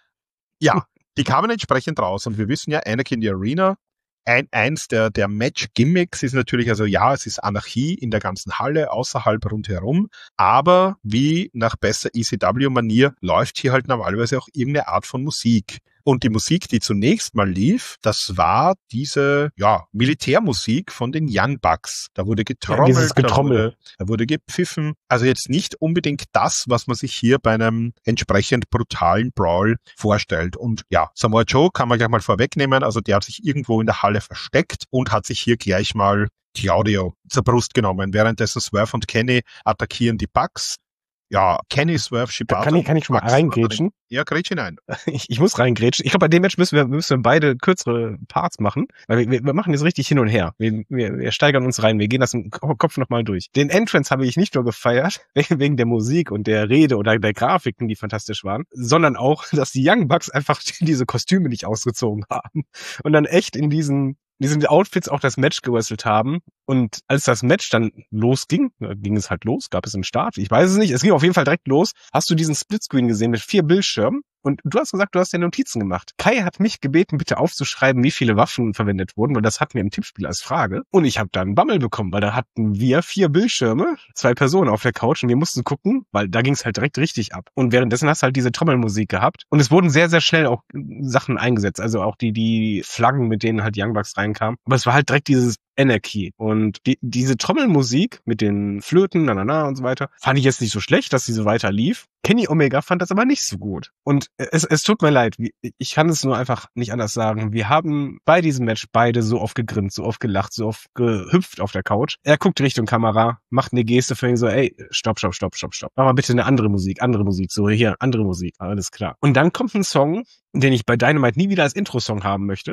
Ja, die kamen entsprechend raus, und wir wissen ja, Anarchy in the Arena, ein, eins der, der Match-Gimmicks ist natürlich, also ja, es ist Anarchie in der ganzen Halle, außerhalb, rundherum, aber wie nach besser E C W-Manier läuft hier halt normalerweise auch irgendeine Art von Musik. Und die Musik, die zunächst mal lief, das war diese, ja, Militärmusik von den Young Bucks. Da wurde getrommelt, ja, da, wurde, da wurde gepfiffen. Also jetzt nicht unbedingt das, was man sich hier bei einem entsprechend brutalen Brawl vorstellt. Und ja, Samoa Joe kann man gleich mal vorwegnehmen. Also der hat sich irgendwo in der Halle versteckt und hat sich hier gleich mal Claudio zur Brust genommen. Währenddessen Swerve und Kenny attackieren die Bucks. Ja, Kenny, Swerve, Shibata. Kann ich, kann ich schon mal reingrätschen? Ja, grätsch hinein. Ich, ich muss reingrätschen. Ich glaube, bei dem Match müssen wir, müssen wir beide kürzere Parts machen, weil wir, wir machen jetzt richtig hin und her. Wir, wir, wir steigern uns rein. Wir gehen das im Kopf nochmal durch. Den Entrance habe ich nicht nur gefeiert, wegen der Musik und der Rede oder der Grafiken, die fantastisch waren, sondern auch, dass die Young Bucks einfach diese Kostüme nicht ausgezogen haben und dann echt in diesen diesen Outfits auch das Match gewrestelt haben. Und als das Match dann losging, ging es halt los, gab es einen Start, ich weiß es nicht, es ging auf jeden Fall direkt los, hast du diesen Splitscreen gesehen mit vier Bildschirmen. Und du hast gesagt, du hast ja Notizen gemacht. Kai hat mich gebeten, bitte aufzuschreiben, wie viele Waffen verwendet wurden, weil das hatten wir im Tippspiel als Frage. Und ich habe da einen Bammel bekommen, weil da hatten wir vier Bildschirme, zwei Personen auf der Couch, und wir mussten gucken, weil da ging es halt direkt richtig ab. Und währenddessen hast du halt diese Trommelmusik gehabt. Und es wurden sehr, sehr schnell auch Sachen eingesetzt. Also auch die die Flaggen, mit denen halt Young Bucks reinkamen. Aber es war halt direkt dieses Anarchy. Und die, diese Trommelmusik mit den Flöten, na, na, na und so weiter, fand ich jetzt nicht so schlecht, dass diese weiter lief. Kenny Omega fand das aber nicht so gut. Und es, es tut mir leid, ich kann es nur einfach nicht anders sagen. Wir haben bei diesem Match beide so oft gegrinst, so oft gelacht, so oft gehüpft auf der Couch. Er guckt Richtung Kamera, macht eine Geste für ihn so, ey, stopp, stopp, stopp, stopp, stopp. Mach mal bitte eine andere Musik, andere Musik. So, hier, andere Musik, alles klar. Und dann kommt ein Song, den ich bei Dynamite nie wieder als Intro-Song haben möchte.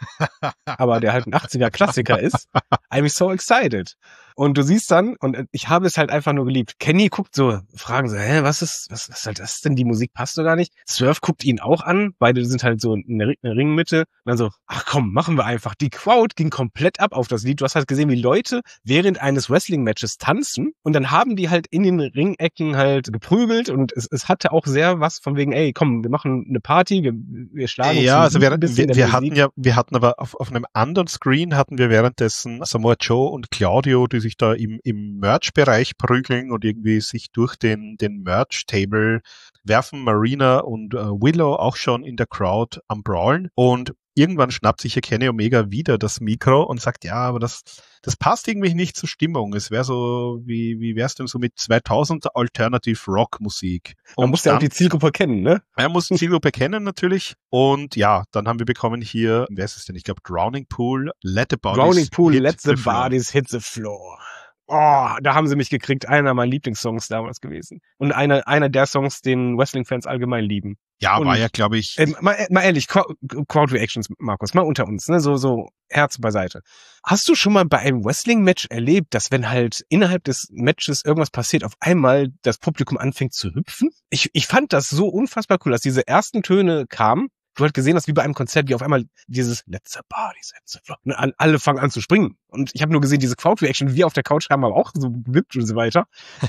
Aber der halt ein achtziger Klassiker ist. I'm so excited. Und du siehst dann, und ich habe es halt einfach nur geliebt. Kenny guckt so, fragen so, hä, was ist, was, was soll das denn? Die Musik passt doch gar nicht. Swerve guckt ihn auch an. Beide sind halt so in der Ringmitte. Und dann so, ach komm, machen wir einfach. Die Crowd ging komplett ab auf das Lied. Du hast halt gesehen, wie Leute während eines Wrestling-Matches tanzen. Und dann haben die halt in den Ringecken halt geprügelt. Und es, es hatte auch sehr was von wegen, ey, komm, wir machen eine Party, wir, wir schlagen uns ja, also wir, ein bisschen wir, wir hatten ja, wir hatten aber auf, auf einem anderen Screen hatten wir währenddessen Samoa Joe und Claudio, die sich da im, im Merch-Bereich prügeln und irgendwie sich durch den, den Merch-Table werfen. Marina und äh, Willow auch schon in der Crowd am Brawlen, und irgendwann schnappt sich hier Kenny Omega wieder das Mikro und sagt, ja, aber das, das passt irgendwie nicht zur Stimmung. Es wäre so, wie, wie wär's denn so mit zweitausend Alternative Rock Musik? Man muss ja auch die Zielgruppe kennen, ne? Er muss die Zielgruppe kennen, natürlich. Und ja, dann haben wir bekommen hier, wer ist es denn? Ich glaube, Drowning Pool, Let the Bodies Drowning Pool, hit Let the, the floor. Bodies hit the floor. Oh, da haben sie mich gekriegt. Einer meiner Lieblingssongs damals gewesen. Und einer, einer der Songs, den Wrestling-Fans allgemein lieben. Ja, Und, war ja, glaube ich. Äh, mal, mal ehrlich, Crowd Reactions, Markus, mal unter uns, ne, so, so Herz beiseite. Hast du schon mal bei einem Wrestling-Match erlebt, dass wenn halt innerhalb des Matches irgendwas passiert, auf einmal das Publikum anfängt zu hüpfen? Ich, ich fand das so unfassbar cool, dass diese ersten Töne kamen. Du hast gesehen, dass wie bei einem Konzert, wie auf einmal dieses Let's a Party, Let's a Floor, und alle fangen an zu springen. Und ich habe nur gesehen, diese Crowd-Reaction, wir auf der Couch haben aber auch so gewippt und so weiter.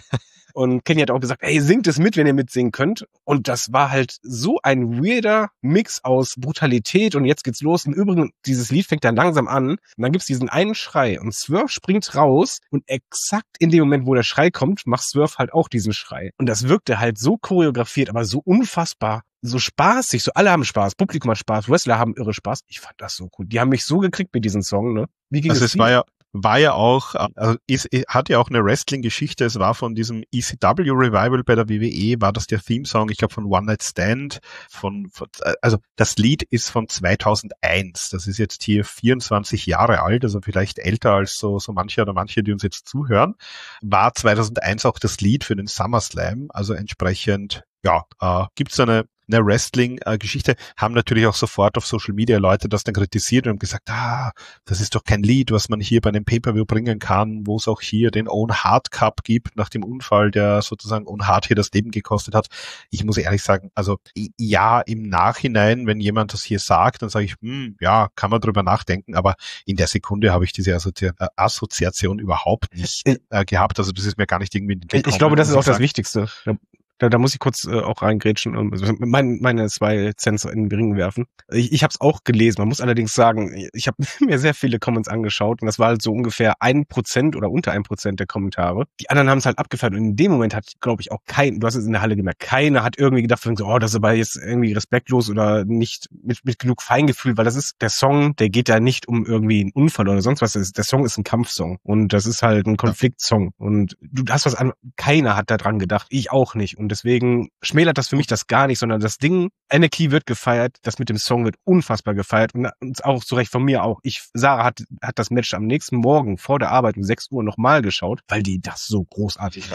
Und Kenny hat auch gesagt, ey, singt es mit, wenn ihr mitsingen könnt. Und das war halt so ein weirder Mix aus Brutalität und jetzt geht's los. Im Übrigen, dieses Lied fängt dann langsam an und dann gibt's diesen einen Schrei und Swerve springt raus und exakt in dem Moment, wo der Schrei kommt, macht Swerve halt auch diesen Schrei. Und das wirkte halt so choreografiert, aber so unfassbar, so spaßig, so alle haben Spaß, Publikum hat Spaß, Wrestler haben irre Spaß. Ich fand das so cool. Die haben mich so gekriegt mit diesem Song, ne? Wie ging also es es war ja war ja auch, also ist, hat ja auch eine Wrestling-Geschichte. Es war von diesem E C W-Revival bei der W W E, war das der Theme-Song, ich glaube von One Night Stand, von, von, also das Lied ist von zweitausendeins. Das ist jetzt hier vierundzwanzig Jahre alt, also vielleicht älter als so, so manche oder manche, die uns jetzt zuhören. War zweitausendeins auch das Lied für den SummerSlam, also entsprechend, ja, äh, gibt's eine eine Wrestling-Geschichte, haben natürlich auch sofort auf Social Media Leute das dann kritisiert und haben gesagt, ah, das ist doch kein Lied, was man hier bei einem Pay-Per-View bringen kann, wo es auch hier den Owen Hart Cup gibt, nach dem Unfall, der sozusagen Owen Hart hier das Leben gekostet hat. Ich muss ehrlich sagen, also ja, im Nachhinein, wenn jemand das hier sagt, dann sage ich, hm, ja, kann man drüber nachdenken, aber in der Sekunde habe ich diese Assozi- Assoziation überhaupt nicht äh, gehabt, also das ist mir gar nicht irgendwie in den Weg Ich glaube, das ist auch sagen. das Wichtigste. Da, da muss ich kurz äh, auch reingrätschen und mein, meine zwei Cents in den Ring werfen. Ich, ich habe es auch gelesen. Man muss allerdings sagen, ich habe mir sehr viele Comments angeschaut und das war halt so ungefähr ein Prozent oder unter ein Prozent der Kommentare. Die anderen haben es halt abgefeiert und in dem Moment hat, glaube ich, auch kein, du hast es in der Halle gemerkt, keiner hat irgendwie gedacht, so, oh, das ist aber jetzt irgendwie respektlos oder nicht mit, mit genug Feingefühl, weil das ist der Song, der geht da nicht um irgendwie einen Unfall oder sonst was. Der Song ist ein Kampfsong und das ist halt ein Konfliktsong und du hast was an, keiner hat da dran gedacht, ich auch nicht. Und deswegen schmälert das für mich das gar nicht, sondern das Ding, Anarchy wird gefeiert, das mit dem Song wird unfassbar gefeiert und auch zu Recht von mir auch. Ich, Sarah hat, hat das Match am nächsten Morgen vor der Arbeit um sechs Uhr nochmal geschaut, weil die das so großartig war.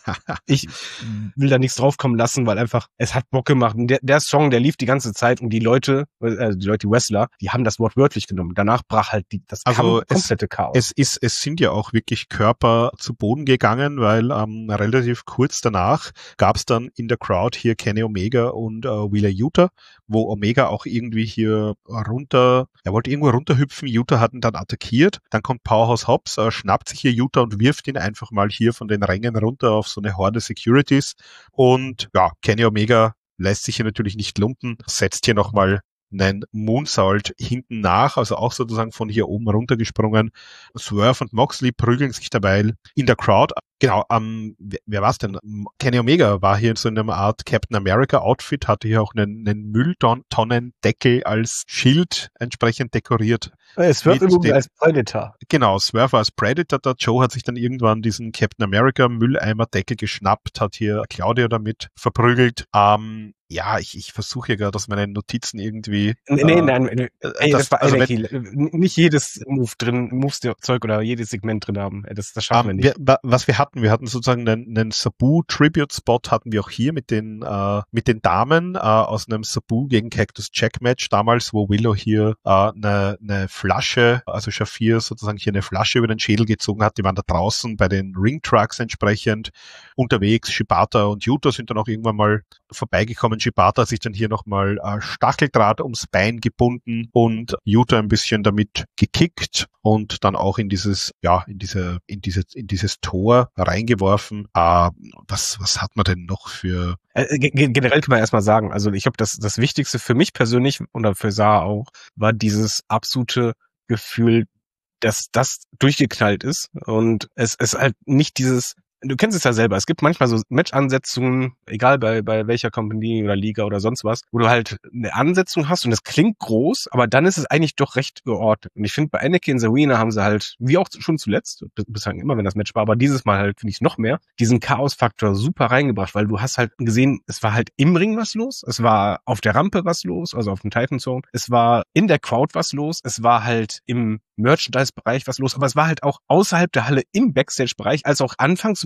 Ich will da nichts draufkommen lassen, weil einfach, es hat Bock gemacht. Der, der Song, der lief die ganze Zeit und die Leute, also die Leute, die Wrestler, die haben das wortwörtlich genommen. Danach brach halt die, das also komplette es, Chaos. Es ist, es sind ja auch wirklich Körper zu Boden gegangen, weil ähm, relativ kurz danach gab es dann in der Crowd hier Kenny Omega und äh, Wheeler Yuta, wo Omega auch irgendwie hier runter, er wollte irgendwo runterhüpfen, Yuta hat ihn dann attackiert, dann kommt Powerhouse Hobbs, äh, schnappt sich hier Yuta und wirft ihn einfach mal hier von den Rängen runter auf so eine Horde Securities und ja, Kenny Omega lässt sich hier natürlich nicht lumpen, setzt hier nochmal einen Moonsault hinten nach, also auch sozusagen von hier oben runtergesprungen. Swerve und Moxley prügeln sich dabei in der Crowd. Genau, ähm, wer, wer war's denn? Kenny Omega war hier in so einer Art Captain America Outfit, hatte hier auch einen, einen Mülltonnendeckel als Schild entsprechend dekoriert. Swerve übrigens als Predator. Genau, Swerve als Predator. Der Joe hat sich dann irgendwann diesen Captain America Mülleimer-Deckel geschnappt, hat hier Claudia damit verprügelt. Ähm, ja, ich, ich versuche hier gerade aus meinen Notizen irgendwie. Nee, nee, äh, nein, nee. Ey, das, das war also wenn, nicht jedes Move drin, Moves-Zeug oder jedes Segment drin haben. Das, das schaffen um, wir nicht. Wir, was wir hatten, wir hatten sozusagen einen, einen Sabu-Tribute-Spot hatten wir auch hier mit den, äh, mit den Damen äh, aus einem Sabu gegen Cactus Jack-Match damals, wo Willow hier äh, eine, eine Flasche, also Shafir sozusagen hier eine Flasche über den Schädel gezogen hat. Die waren da draußen bei den Ring-Trucks entsprechend unterwegs. Shibata und Yuta sind dann auch irgendwann mal vorbeigekommen. Shibata hat sich dann hier nochmal äh, Stacheldraht ums Bein gebunden und Yuta ein bisschen damit gekickt und dann auch in dieses, ja, in diese, in diese, in dieses Tor reingeworfen. Äh, was, was hat man denn noch für? Äh, generell kann man erstmal sagen, also ich glaube, das, das Wichtigste für mich persönlich und für Sarah auch, war dieses absolute Gefühl, dass das durchgeknallt ist und es ist halt nicht dieses, du kennst es ja selber, es gibt manchmal so Match-Ansetzungen, egal bei bei welcher Company oder Liga oder sonst was, wo du halt eine Ansetzung hast und das klingt groß, aber dann ist es eigentlich doch recht geordnet. Und ich finde, bei Anakin Zarina haben sie halt, wie auch schon zuletzt, bislang immer, wenn das Match war, aber dieses Mal halt, finde ich, noch mehr, diesen Chaos-Faktor super reingebracht, weil du hast halt gesehen, es war halt im Ring was los, es war auf der Rampe was los, also auf dem Titan Zone, es war in der Crowd was los, es war halt im Merchandise-Bereich was los, aber es war halt auch außerhalb der Halle im Backstage-Bereich, als auch anfangs zum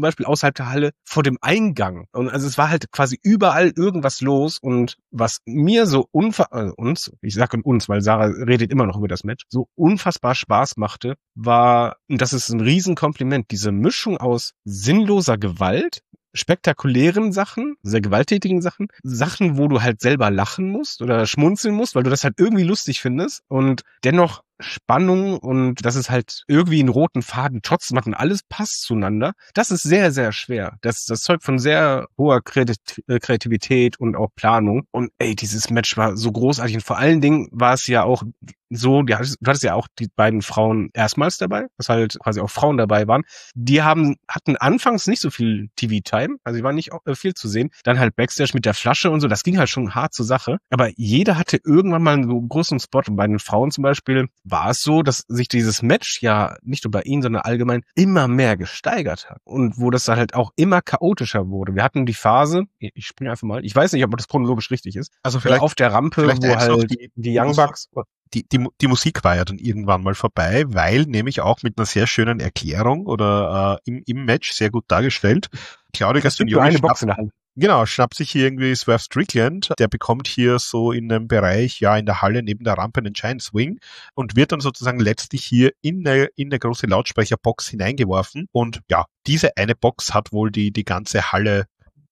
Beispiel außerhalb der Halle vor dem Eingang. Und also es war halt quasi überall irgendwas los. Und was mir so unfa also uns, ich sage uns, weil Sarah redet immer noch über das Match, so unfassbar Spaß machte, war, und das ist ein Riesenkompliment, diese Mischung aus sinnloser Gewalt, spektakulären Sachen, sehr gewalttätigen Sachen, Sachen, wo du halt selber lachen musst oder schmunzeln musst, weil du das halt irgendwie lustig findest und dennoch Spannung und dass es halt irgendwie einen roten Faden trotzdem hat und alles passt zueinander. Das ist sehr, sehr schwer. Das, das zeugt von sehr hoher Kreativität und auch Planung. Und ey, dieses Match war so großartig und vor allen Dingen war es ja auch so, du hattest, du hattest ja auch die beiden Frauen erstmals dabei, dass halt quasi auch Frauen dabei waren. Die haben hatten anfangs nicht so viel T V-Time, also die waren nicht viel zu sehen. Dann halt Backstage mit der Flasche und so, das ging halt schon hart zur Sache. Aber jeder hatte irgendwann mal einen so großen Spot. Und bei den Frauen zum Beispiel war es so, dass sich dieses Match ja nicht nur bei ihnen, sondern allgemein immer mehr gesteigert hat. Und wo das dann halt auch immer chaotischer wurde. Wir hatten die Phase, ich springe einfach mal, ich weiß nicht, ob das chronologisch richtig ist, also vielleicht auf der Rampe, wo halt die, die Young Bucks... Die, die, die Musik war ja dann irgendwann mal vorbei, weil nämlich auch mit einer sehr schönen Erklärung oder äh, im, im Match sehr gut dargestellt. Claudio Castagnoli eine Box in der Hand. Genau, schnappt sich hier irgendwie Swerve Strickland, der bekommt hier so in einem Bereich, ja, in der Halle neben der Rampe einen Giant Swing und wird dann sozusagen letztlich hier in eine, in eine große Lautsprecherbox hineingeworfen und ja, diese eine Box hat wohl die, die ganze Halle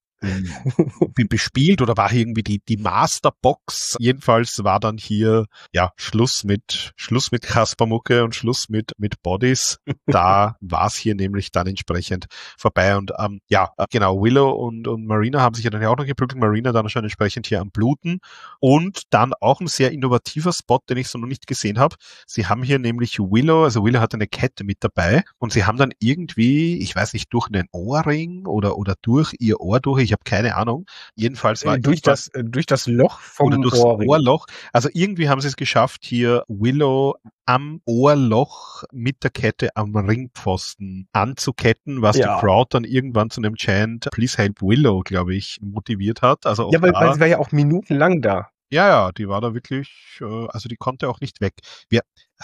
bespielt oder war irgendwie die, die Masterbox. Jedenfalls war dann hier, ja, Schluss mit, Schluss mit Kaspermucke und Schluss mit, mit Bodies. Da war es hier nämlich dann entsprechend vorbei und, ähm, ja, genau, Willow und, und Marina haben sich ja dann ja auch noch geprügelt. Marina dann schon entsprechend hier am Bluten und dann auch ein sehr innovativer Spot, den ich so noch nicht gesehen habe. Sie haben hier nämlich Willow, also Willow hat eine Kette mit dabei und sie haben dann irgendwie, ich weiß nicht, durch einen Ohrring oder, oder durch ihr Ohr durch, ich habe keine Ahnung. Jedenfalls war äh, durch das äh, durch das Loch vom oder durchs Ohrring. Ohrloch. Also irgendwie haben sie es geschafft, hier Willow am Ohrloch mit der Kette am Ringpfosten anzuketten, was Ja. die Crowd dann irgendwann zu einem Chant Please Help Willow, glaube ich, motiviert hat. Also auch Ja, weil, da, weil sie war ja auch minutenlang da. ja, ja, die war da wirklich, äh, also die konnte auch nicht weg. Wir,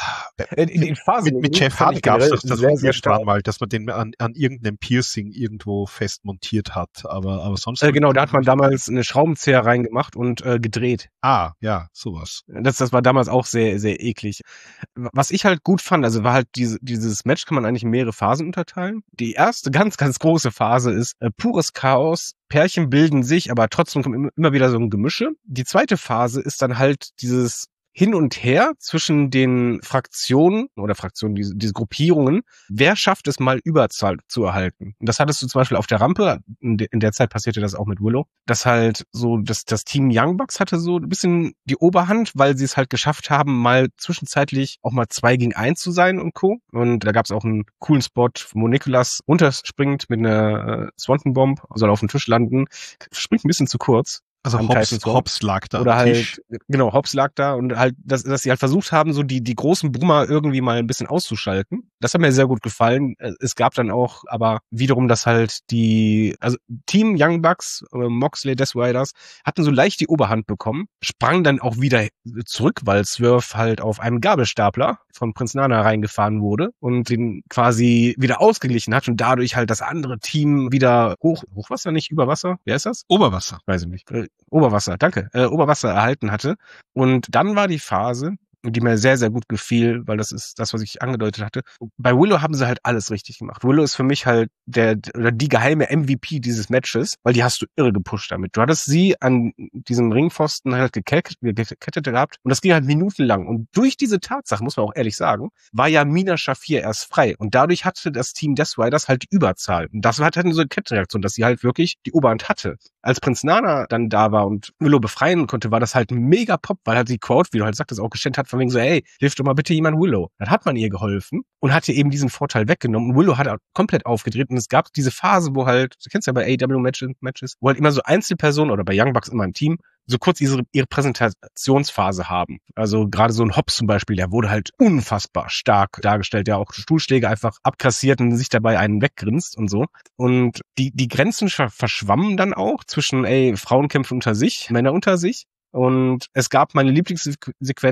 Äh, in den Phasen mit, mit Jeff fand Hardy ich gab es generell das, das sehr, sehr irgendwann stark. mal, dass man den an, an irgendeinem Piercing irgendwo fest montiert hat, aber, aber sonst... Äh, genau, da hat man damals eine Schraubenzieher reingemacht und äh, gedreht. Ah, ja, sowas. Das, das war damals auch sehr, sehr eklig. Was ich halt gut fand, also war halt diese, dieses Match kann man eigentlich in mehrere Phasen unterteilen. Die erste ganz, ganz große Phase ist äh, pures Chaos. Pärchen bilden sich, aber trotzdem kommt immer, immer wieder so ein Gemische. Die zweite Phase ist dann halt dieses Hin und Her zwischen den Fraktionen oder Fraktionen, diese, diese Gruppierungen. Wer schafft es mal Überzahl zu erhalten? Und das hattest du zum Beispiel auf der Rampe. In, de, in der Zeit passierte das auch mit Willow. Das halt so, das, das Team Young Bucks hatte so ein bisschen die Oberhand, weil sie es halt geschafft haben, mal zwischenzeitlich auch mal zwei gegen eins zu sein und Co. Und da gab es auch einen coolen Spot, wo Nicholas runterspringt mit einer äh, Swanton Bomb, soll auf den Tisch landen, springt ein bisschen zu kurz. Also Hobbs, Hobbs lag da oder am halt, Tisch. Genau, Hobbs lag da und halt, dass, dass sie halt versucht haben, so die, die großen Brummer irgendwie mal ein bisschen auszuschalten. Das hat mir sehr gut gefallen. Es gab dann auch, aber wiederum, dass halt die, also Team Young Bucks, äh, Moxley, Death Riders, hatten so leicht die Oberhand bekommen, sprangen dann auch wieder zurück, weil Swerve halt auf einen Gabelstapler von Prinz Nana reingefahren wurde und den quasi wieder ausgeglichen hat und dadurch halt das andere Team wieder hoch, Hochwasser, nicht über Wasser, wer ist das? Oberwasser. Weiß ich nicht. Oberwasser, danke, äh, Oberwasser erhalten hatte. Und dann war die Phase, die mir sehr, sehr gut gefiel, weil das ist das, was ich angedeutet hatte. Bei Willow haben sie halt alles richtig gemacht. Willow ist für mich halt der oder die geheime M V P dieses Matches, weil die hast du irre gepusht damit. Du hattest sie an diesem Ringpfosten halt gekettet, gekettet gehabt und das ging halt minutenlang. Und durch diese Tatsache, muss man auch ehrlich sagen, war ja Mina Shafir erst frei. Und dadurch hatte das Team Death Riders halt die Überzahl. Und das hat halt so eine Kettenreaktion, dass sie halt wirklich die Oberhand hatte. Als Prinz Nana dann da war und Willow befreien konnte, war das halt ein mega Pop, weil halt die Crowd, wie du halt sagtest, auch geschenkt hat, von wegen so, hey, hilf doch mal bitte jemand Willow. Dann hat man ihr geholfen und hat ihr eben diesen Vorteil weggenommen. Und Willow hat auch komplett aufgedreht und es gab diese Phase, wo halt, du kennst ja bei A E W-Matches, wo halt immer so Einzelpersonen oder bei Young Bucks immer ein Team so kurz ihre, ihre Präsentationsphase haben. Also gerade so ein Hobbs zum Beispiel, der wurde halt unfassbar stark dargestellt, der auch Stuhlschläge einfach abkassiert und sich dabei einen weggrinst und so. Und die, die Grenzen verschwammen dann auch zwischen, ey, Frauen kämpfen unter sich, Männer unter sich. Und es gab meine Lieblingssequenz,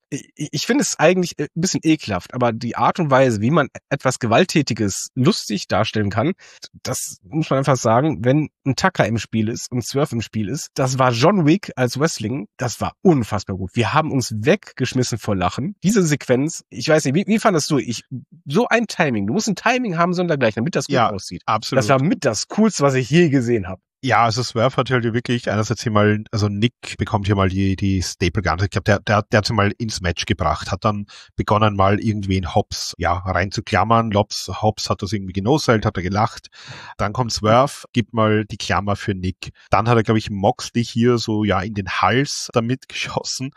ich, ich finde es eigentlich ein bisschen ekelhaft, aber die Art und Weise, wie man etwas Gewalttätiges lustig darstellen kann, das muss man einfach sagen, wenn ein Tucker im Spiel ist und Swerve im Spiel ist, das war John Wick als Wrestling, das war unfassbar gut. Wir haben uns weggeschmissen vor Lachen. Diese Sequenz, ich weiß nicht, wie, wie fandest du, ich, so ein Timing, du musst ein Timing haben, so dergleichen, damit das gut ja, aussieht. Absolut. Das war mit das Coolste, was ich je gesehen habe. Ja, also Swerve hat halt wirklich einerseits hier mal, also Nick bekommt hier mal die, die Staple Guns. Ich glaube, der, der, der hat sie mal ins Match gebracht, hat dann begonnen mal irgendwie in Hobbs, ja, reinzuklammern. Hobbs, Hobbs hat das irgendwie genoselt, hat er gelacht. Dann kommt Swerve, gibt mal die Klammer für Nick. Dann hat er, glaube ich, Moxley hier so, ja, in den Hals damit geschossen.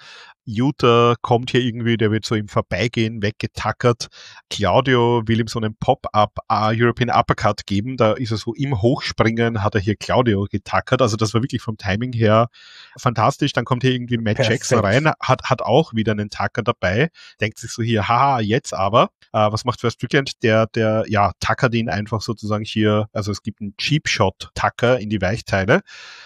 Utah kommt hier irgendwie, der wird so im Vorbeigehen weggetackert. Claudio will ihm so einen Pop-Up uh, European Uppercut geben. Da ist er so im Hochspringen, hat er hier Claudio getackert. Also das war wirklich vom Timing her fantastisch. Dann kommt hier irgendwie Matt Perfekt. Jackson rein, hat, hat auch wieder einen Tacker dabei. Denkt sich so hier, haha, jetzt aber. Uh, was macht First Strickland? Der, der, ja, tackert ihn einfach sozusagen hier. Also es gibt einen Cheap-Shot-Tacker in die Weichteile.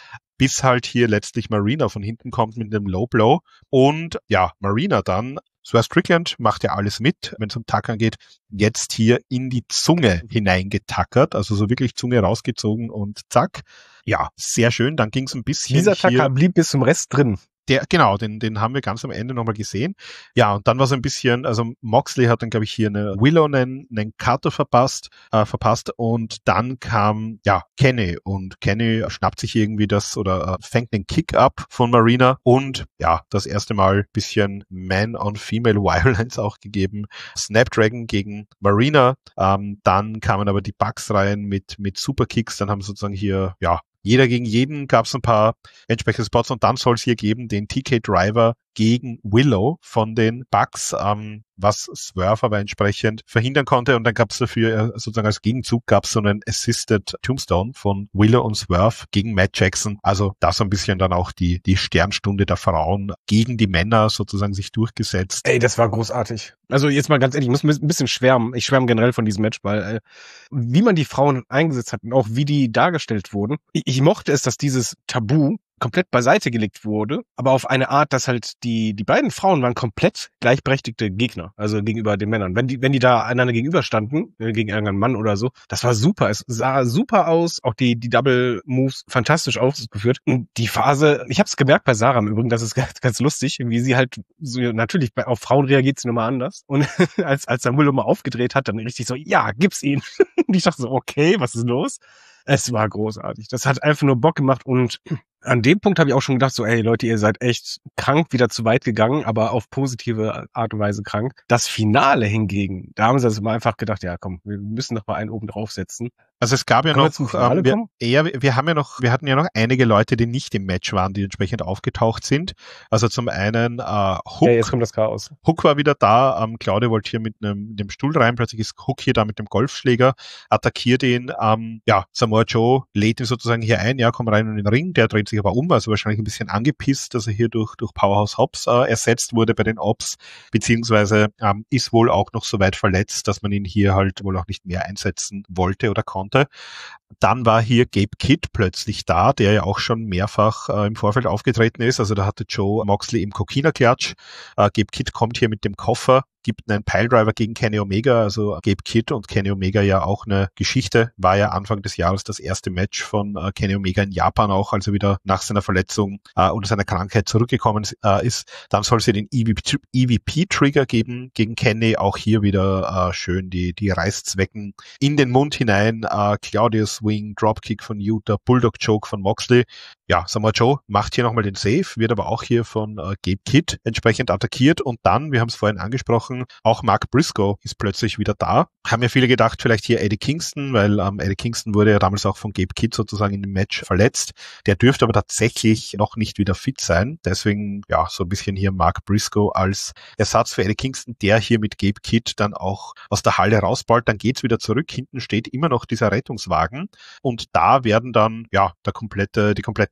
Bis halt hier letztlich Marina von hinten kommt mit einem Low Blow. Und ja, Marina dann, Swerve Strickland macht ja alles mit, wenn es um Tackern geht, jetzt hier in die Zunge hineingetackert, also so wirklich Zunge rausgezogen und zack. Ja, sehr schön, dann ging es ein bisschen. Dieser Tacker blieb bis zum Rest drin. Der, genau, den, den haben wir ganz am Ende nochmal gesehen. Ja, und dann war so ein bisschen, also Moxley hat dann, glaube ich, hier eine Willow einen, einen Cutter verpasst, äh, verpasst und dann kam, ja, Kenny und Kenny schnappt sich irgendwie das oder äh, fängt den Kick ab von Marina und ja, das erste Mal bisschen Man-on-Female Violence auch gegeben. Snapdragon gegen Marina, ähm, dann kamen aber die Bucks rein mit, mit Superkicks, dann haben sozusagen hier, ja, jeder gegen jeden, gab es ein paar entsprechende Spots und dann soll es hier geben den T K Driver gegen Willow von den Bucks, ähm, was Swerve aber entsprechend verhindern konnte und dann gab es dafür äh, sozusagen als Gegenzug gab es so einen Assisted Tombstone von Willow und Swerve gegen Matt Jackson. Also da so ein bisschen dann auch die die Sternstunde der Frauen gegen die Männer sozusagen sich durchgesetzt. Ey, das war großartig. Also jetzt mal ganz ehrlich, ich muss ein bisschen schwärmen. Ich schwärme generell von diesem Match, weil äh, wie man die Frauen eingesetzt hat und auch wie die dargestellt wurden. Ich, ich mochte es, dass dieses Tabu komplett beiseite gelegt wurde, aber auf eine Art, dass halt die die beiden Frauen waren komplett gleichberechtigte Gegner, also gegenüber den Männern. Wenn die wenn die da einander gegenüberstanden, äh, gegen irgendeinen Mann oder so, das war super. Es sah super aus, auch die die Double Moves fantastisch ausgeführt. Und die Phase, ich habe es gemerkt bei Sarah im Übrigen, das ist ganz, ganz lustig, wie sie halt so natürlich bei, auf Frauen reagiert sie nochmal anders. Und als als Samuel mal aufgedreht hat, dann richtig so, ja, gib's ihn. Und ich dachte so, okay, was ist los? Es war großartig. Das hat einfach nur Bock gemacht und an dem Punkt habe ich auch schon gedacht, so, ey Leute, ihr seid echt krank, wieder zu weit gegangen, aber auf positive Art und Weise krank. Das Finale hingegen, da haben sie also mal einfach gedacht, ja komm, wir müssen noch mal einen oben draufsetzen. Also es gab ja Können noch, ähm, wir, eher, wir haben ja noch, wir hatten ja noch einige Leute, die nicht im Match waren, die entsprechend aufgetaucht sind. Also zum einen äh, Hook. Ja, jetzt kommt das Chaos. Hook war wieder da. Ähm, Claudia wollte hier mit einem dem Stuhl rein. Plötzlich ist Hook hier da mit dem Golfschläger, attackiert ihn. Ähm, ja, Samoa Joe lädt ihn sozusagen hier ein. Ja, komm rein in den Ring. Der dreht sich aber um, also wahrscheinlich ein bisschen angepisst, dass er hier durch durch Powerhouse Hobbs äh, ersetzt wurde bei den Ops, beziehungsweise ähm, ist wohl auch noch so weit verletzt, dass man ihn hier halt wohl auch nicht mehr einsetzen wollte oder konnte. Dann war hier Gabe Kidd plötzlich da, der ja auch schon mehrfach äh, im Vorfeld aufgetreten ist. Also da hatte Joe Moxley im Coquina-Klatsch. Äh, Gabe Kidd kommt hier mit dem Koffer, gibt einen Piledriver gegen Kenny Omega. Also Gabe Kidd und Kenny Omega ja auch eine Geschichte. War ja Anfang des Jahres das erste Match von äh, Kenny Omega in Japan auch, als er wieder nach seiner Verletzung äh, oder seiner Krankheit zurückgekommen äh, ist. Dann soll es hier den E V P-Trigger geben gegen Kenny. Auch hier wieder äh, schön die die Reißzwecken in den Mund hinein. Äh, Claudio Swing, Dropkick von Utah, Bulldog Choke von Moxley. Ja, Samoa Joe macht hier nochmal den Save, wird aber auch hier von äh, Gabe Kidd entsprechend attackiert und dann, wir haben es vorhin angesprochen, auch Mark Briscoe ist plötzlich wieder da. Haben ja viele gedacht, vielleicht hier Eddie Kingston, weil ähm, Eddie Kingston wurde ja damals auch von Gabe Kidd sozusagen in dem Match verletzt. Der dürfte aber tatsächlich noch nicht wieder fit sein. Deswegen, ja, so ein bisschen hier Mark Briscoe als Ersatz für Eddie Kingston, der hier mit Gabe Kidd dann auch aus der Halle rausballt. Dann geht's wieder zurück. Hinten steht immer noch dieser Rettungswagen und da werden dann, ja, der komplette, die kompletten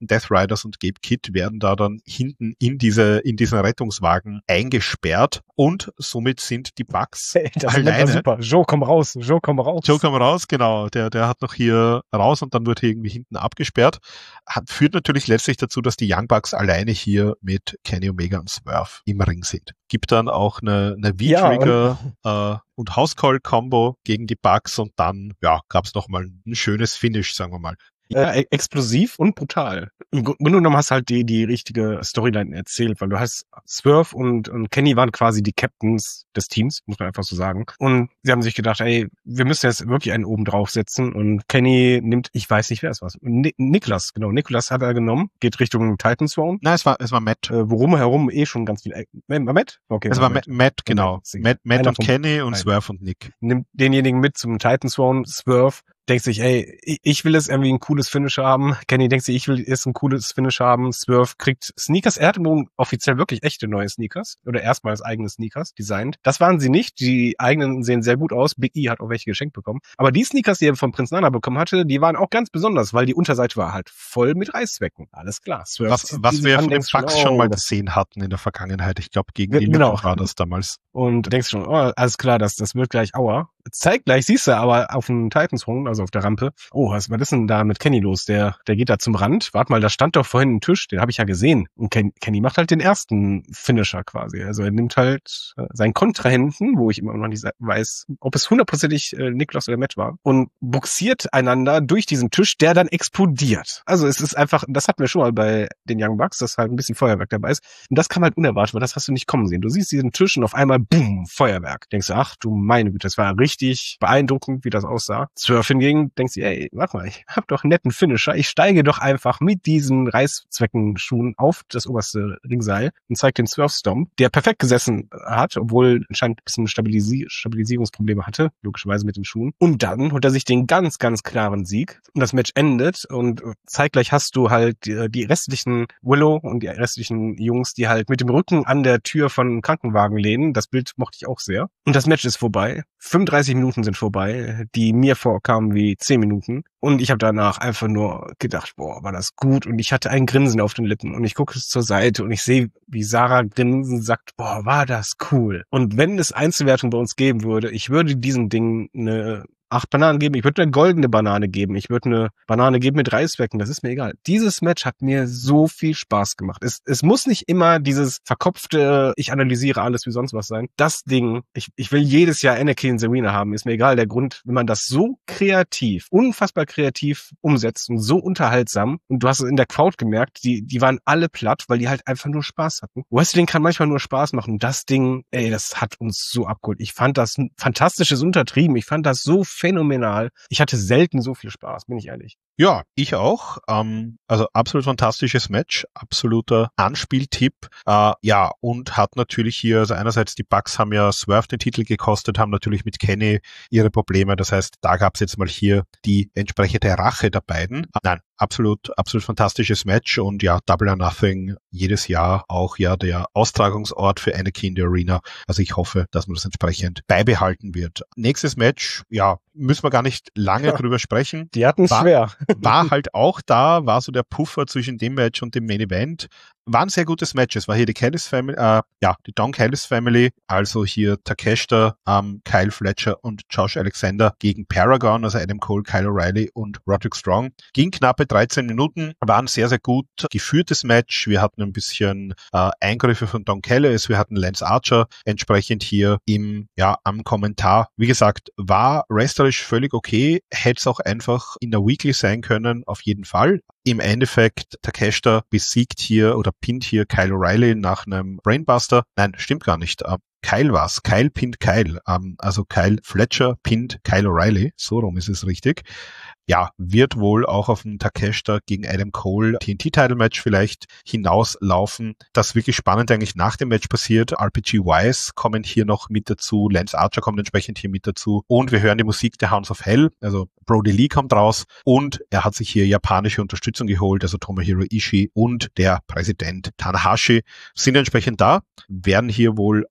Death Riders und Gabe Kidd werden da dann hinten in diese, in diesen Rettungswagen eingesperrt und somit sind die Bucks Hey, das alleine. ist super. Joe, komm raus. Joe, komm raus. Joe kam raus, genau. Der, der hat noch hier raus und dann wird hier irgendwie hinten abgesperrt. Hat, führt natürlich letztlich dazu, dass die Young Bucks alleine hier mit Kenny Omega und Swerve im Ring sind. Gibt dann auch eine, eine V-Trigger ja, und, äh, und House-Call-Combo gegen die Bucks und dann, ja, gab's noch mal ein schönes Finish, sagen wir mal. Ja, explosiv und brutal. Im Grunde genommen hast halt die, die richtige Storyline erzählt, weil du hast Swerve und, und Kenny waren quasi die Captains des Teams, muss man einfach so sagen. Und sie haben sich gedacht, ey, wir müssen jetzt wirklich einen oben draufsetzen und Kenny nimmt, ich weiß nicht, wer es war. Ni- Niklas, genau, Niklas hat er genommen, geht Richtung Titan Throne. Nein, es war, es war Matt. Äh, worum herum eh schon ganz viel, äh, Matt? Okay. Es war Matt, Matt genau. Matt, Matt und vom, Kenny und Swerve und Nick. Nimmt denjenigen mit zum Titan Throne, Swerve, denkt sich, ey, ich will jetzt irgendwie ein cooles Finish haben. Kenny denkt sich, ich will jetzt ein cooles Finish haben. Swerve kriegt Sneakers. Er hat offiziell wirklich echte neue Sneakers. Oder erstmals eigene Sneakers designt. Das waren sie nicht. Die eigenen sehen sehr gut aus. Big E hat auch welche geschenkt bekommen. Aber die Sneakers, die er von Prinz Nana bekommen hatte, die waren auch ganz besonders, weil die Unterseite war halt voll mit Reißzwecken. Alles klar. Swerve was was wir von den Bucks schon mal gesehen hatten in der Vergangenheit. Ich glaube, gegen die genau. war das damals. Und du denkst schon, oh, alles klar, das, das wird gleich Aua. Zeitgleich siehst du aber auf dem Titans-Rung, also auf der Rampe, oh, was war das denn da mit Kenny los? Der der geht da zum Rand. Warte mal, da stand doch vorhin ein Tisch, den habe ich ja gesehen. Und Ken, Kenny macht halt den ersten Finisher quasi. Also er nimmt halt äh, seinen Kontrahenten, wo ich immer noch nicht weiß, ob es hundertprozentig äh, Niklas oder Matt war, und buxiert einander durch diesen Tisch, der dann explodiert. Also es ist einfach, das hatten wir schon mal bei den Young Bucks, dass halt ein bisschen Feuerwerk dabei ist. Und das kam halt unerwartet, weil das hast du nicht kommen sehen. Du siehst diesen Tisch und auf einmal, boom, Feuerwerk. Denkst du, ach du meine Güte, das war richtig beeindruckend, wie das aussah. Swerve hingegen denkt sich, ey, warte mal, ich hab doch einen netten Finisher. Ich steige doch einfach mit diesen Reißzweckenschuhen auf das oberste Ringseil und zeigt den Swerve Stomp, der perfekt gesessen hat, obwohl anscheinend ein bisschen Stabilisi- Stabilisierungsprobleme hatte, logischerweise mit den Schuhen. Und dann holt er sich den ganz, ganz klaren Sieg und das Match endet und zeitgleich hast du halt die, die restlichen Willow und die restlichen Jungs, die halt mit dem Rücken an der Tür von Krankenwagen lehnen. Das Bild mochte ich auch sehr. Und das Match ist vorbei. fünfunddreißig Minuten sind vorbei, die mir vorkamen wie zehn Minuten. Und ich habe danach einfach nur gedacht, boah, war das gut. Und ich hatte ein Grinsen auf den Lippen. Und ich gucke zur Seite und ich sehe, wie Sarah grinsen sagt, boah, war das cool. Und wenn es Einzelwertung bei uns geben würde, ich würde diesem Ding eine acht Bananen geben, ich würde eine goldene Banane geben, ich würde eine Banane geben mit Reißzwecken, das ist mir egal. Dieses Match hat mir so viel Spaß gemacht. Es, es muss nicht immer dieses verkopfte, ich analysiere alles wie sonst was sein. Das Ding, ich, ich will jedes Jahr Anarchy in the Arena haben, ist mir egal. Der Grund, wenn man das so kreativ, unfassbar kreativ umsetzt und so unterhaltsam, und du hast es in der Crowd gemerkt, die, die waren alle platt, weil die halt einfach nur Spaß hatten. Wrestling kann manchmal nur Spaß machen. Das Ding, ey, das hat uns so abgeholt. Ich fand das ein fantastisches Untertrieben. Ich fand das so phänomenal. Ich hatte selten so viel Spaß, bin ich ehrlich. Ja, ich auch. Ähm, also absolut fantastisches Match, absoluter Anspieltipp. Äh, ja, und hat natürlich hier, also einerseits die Bucks haben ja Swerve den Titel gekostet, haben natürlich mit Kenny ihre Probleme. Das heißt, da gab es jetzt mal hier die entsprechende Rache der beiden. Nein, absolut, absolut fantastisches Match und ja, Double or Nothing jedes Jahr auch ja der Austragungsort für Anarchy in the Arena. Also ich hoffe, dass man das entsprechend beibehalten wird. Nächstes Match, ja, müssen wir gar nicht lange ja. drüber sprechen. Die hatten es schwer. War halt auch da, war so der Puffer zwischen dem Match und dem Main Event. War ein sehr gutes Match. Es war hier die Callis Family, äh, ja, die Don Callis Family, also hier Takeshita, ähm, Kyle Fletcher und Josh Alexander gegen Paragon, also Adam Cole, Kyle O'Reilly und Roderick Strong. Ging knappe dreizehn Minuten, war ein sehr, sehr gut geführtes Match. Wir hatten ein bisschen äh, Eingriffe von Don Callis, wir hatten Lance Archer entsprechend hier im, ja, am Kommentar. Wie gesagt, war wrestlerisch völlig okay, hätte es auch einfach in der Weekly sein können, auf jeden Fall. Im Endeffekt, Takeshita besiegt hier oder pinnt hier Kyle O'Reilly nach einem Brainbuster. Nein, stimmt gar nicht. Kyle war's. Kyle pinnt Kyle. Also Kyle Fletcher pinnt Kyle O'Reilly. So rum ist es richtig. Ja, wird wohl auch auf ein Takeshita gegen Adam Cole T N T-Title-Match vielleicht hinauslaufen. Das wirklich spannend eigentlich nach dem Match passiert. R P G Wise kommen hier noch mit dazu. Lance Archer kommt entsprechend hier mit dazu. Und wir hören die Musik der Hounds of Hell. Also Brody Lee kommt raus. Und er hat sich hier japanische Unterstützung geholt. Also Tomohiro Ishii und der Präsident Tanahashi sind entsprechend da. Werden hier wohl auch auf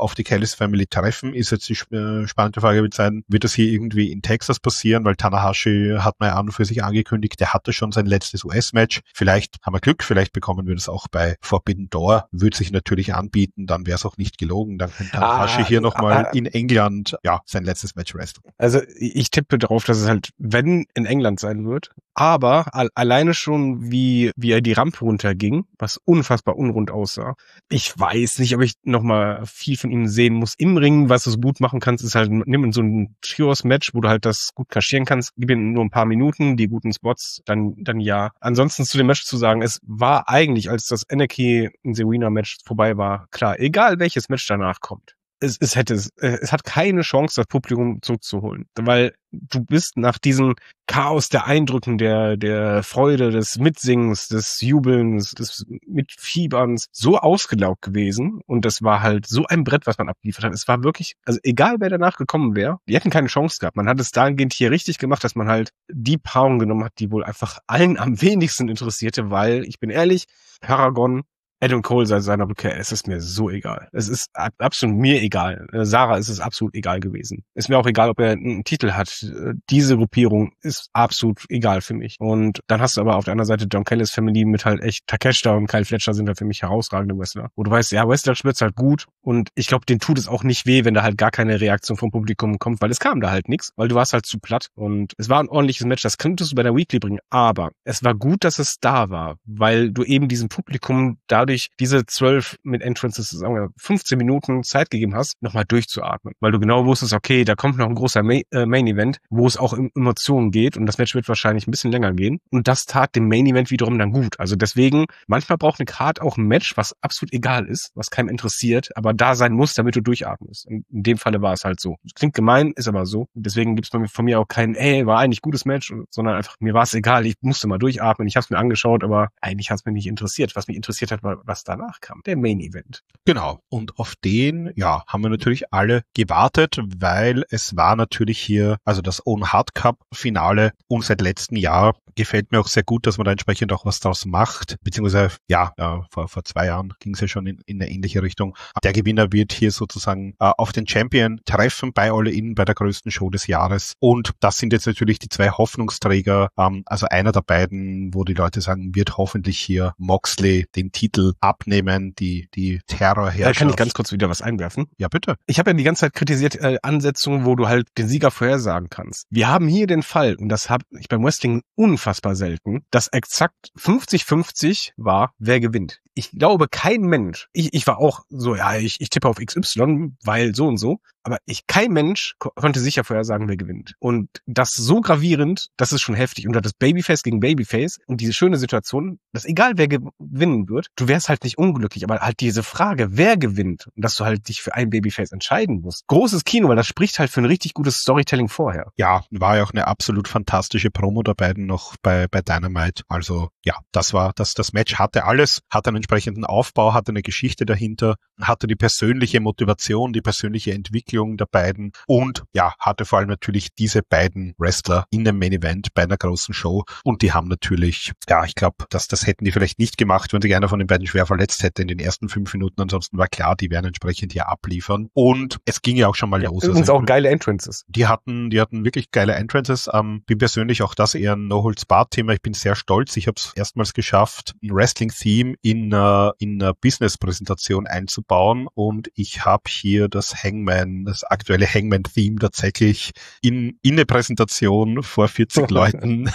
auf die Callis Family treffen. Ist jetzt die äh, spannende Frage wird sein, wird das hier irgendwie in Texas passieren, weil Tanahashi hat man ja an und für sich angekündigt, der hatte schon sein letztes U S-Match. Vielleicht haben wir Glück, vielleicht bekommen wir das auch bei Forbidden Door. Würde sich natürlich anbieten, dann wäre es auch nicht gelogen. Dann könnte Tanahashi ah, hier nochmal ah, in England ja sein letztes Match wresteln. Also ich tippe darauf, dass es halt, wenn in England sein wird, aber al- alleine schon, wie, wie er die Rampe runterging, was unfassbar unrund aussah. Ich weiß nicht, ob ich nochmal viel von ihm sehen muss im Ring. Was du so gut machen kannst, ist halt, nimm so ein Trios-Match, wo du halt das gut kaschieren kannst, gib ihm nur ein paar Minuten, die guten Spots, dann, dann ja. Ansonsten zu dem Match zu sagen, es war eigentlich, als das Anarchy in Serena-Match vorbei war, klar, egal welches Match danach kommt. Es, es hätte, es hat keine Chance, das Publikum zurückzuholen, weil du bist nach diesem Chaos der Eindrücken, der, der Freude, des Mitsingens, des Jubelns, des Mitfieberns so ausgelaugt gewesen und das war halt so ein Brett, was man abliefert hat. Es war wirklich, also egal wer danach gekommen wäre, die hätten keine Chance gehabt. Man hat es dahingehend hier richtig gemacht, dass man halt die Paarung genommen hat, die wohl einfach allen am wenigsten interessierte, weil, ich bin ehrlich, Paragon, Adam Cole seit seiner Rückkehr, es ist mir so egal. Es ist absolut mir egal. Sarah ist es absolut egal gewesen. Ist mir auch egal, ob er einen Titel hat. Diese Gruppierung ist absolut egal für mich. Und dann hast du aber auf der anderen Seite Don Callis Family mit halt echt Takeshita und Kyle Fletcher sind halt für mich herausragende Wrestler. Wo du weißt, ja, Wrestler spielt's halt gut und ich glaube, denen tut es auch nicht weh, wenn da halt gar keine Reaktion vom Publikum kommt, weil es kam da halt nichts, weil du warst halt zu platt und es war ein ordentliches Match, das könntest du bei der Weekly bringen, aber es war gut, dass es da war, weil du eben diesem Publikum dadurch diese zwölf mit Entrances, sagen wir fünfzehn Minuten Zeit gegeben hast, nochmal durchzuatmen. Weil du genau wusstest, okay, da kommt noch ein großer Ma- äh, Main-Event, wo es auch um Emotionen geht und das Match wird wahrscheinlich ein bisschen länger gehen. Und das tat dem Main-Event wiederum dann gut. Also deswegen, manchmal braucht eine Card auch ein Match, was absolut egal ist, was keinem interessiert, aber da sein muss, damit du durchatmest. Und in dem Falle war es halt so. Das klingt gemein, ist aber so. Deswegen gibt es von mir auch kein, ey, war eigentlich gutes Match, sondern einfach, mir war es egal, ich musste mal durchatmen, ich habe es mir angeschaut, aber eigentlich hat es mich nicht interessiert. Was mich interessiert hat, war, was danach kam, der Main Event. Genau. Und auf den, ja, haben wir natürlich alle gewartet, weil es war natürlich hier, also das Owen Hart Cup Finale und seit letztem Jahr gefällt mir auch sehr gut, dass man da entsprechend auch was draus macht, beziehungsweise, ja, äh, vor, vor zwei Jahren ging es ja schon in, in eine ähnliche Richtung. Der Gewinner wird hier sozusagen äh, auf den Champion treffen bei All In, bei der größten Show des Jahres. Und das sind jetzt natürlich die zwei Hoffnungsträger, ähm, also einer der beiden, wo die Leute sagen, wird hoffentlich hier Moxley den Titel abnehmen, die, die Terrorherrschaft. Da kann ich ganz kurz wieder was einwerfen? Ja, bitte. Ich habe ja die ganze Zeit kritisiert äh, Ansetzungen, wo du halt den Sieger vorhersagen kannst. Wir haben hier den Fall, und das habe ich beim Wrestling unfassbar selten, dass exakt fünfzig fünfzig war, wer gewinnt. Ich glaube, kein Mensch, ich, ich war auch so, ja, ich, ich tippe auf X Y, weil so und so, aber ich, kein Mensch ko- konnte sicher vorhersagen, wer gewinnt. Und das so gravierend, das ist schon heftig. Und das Babyface gegen Babyface und diese schöne Situation, dass egal wer gewinnen wird, du wärst halt nicht unglücklich, aber halt diese Frage, wer gewinnt und dass du halt dich für ein Babyface entscheiden musst. Großes Kino, weil das spricht halt für ein richtig gutes Storytelling vorher. Ja, war ja auch eine absolut fantastische Promo der beiden noch bei, bei Dynamite. Also ja, das war, das, das Match hatte alles, hatte einen entsprechenden Aufbau, hatte eine Geschichte dahinter, hatte die persönliche Motivation, die persönliche Entwicklung der beiden und ja, hatte vor allem natürlich diese beiden Wrestler in dem Main Event bei einer großen Show und die haben natürlich, ja, ich glaube, das, das hätten die vielleicht nicht gemacht, wenn sich einer von den beiden schwer verletzt hätte in den ersten fünf Minuten, ansonsten war klar, die werden entsprechend hier abliefern und es ging ja auch schon mal Ja, los. übrigens also, auch geile Entrances. Die hatten, die hatten wirklich geile Entrances. Ähm, bin persönlich auch das eher ein No-Holds-Barred-Thema. Ich bin sehr stolz. Ich habe es erstmals geschafft, ein Wrestling-Theme in, uh, in einer Business-Präsentation einzubauen und ich habe hier das Hangman, das aktuelle Hangman-Theme tatsächlich in, in eine Präsentation vor vierzig Leuten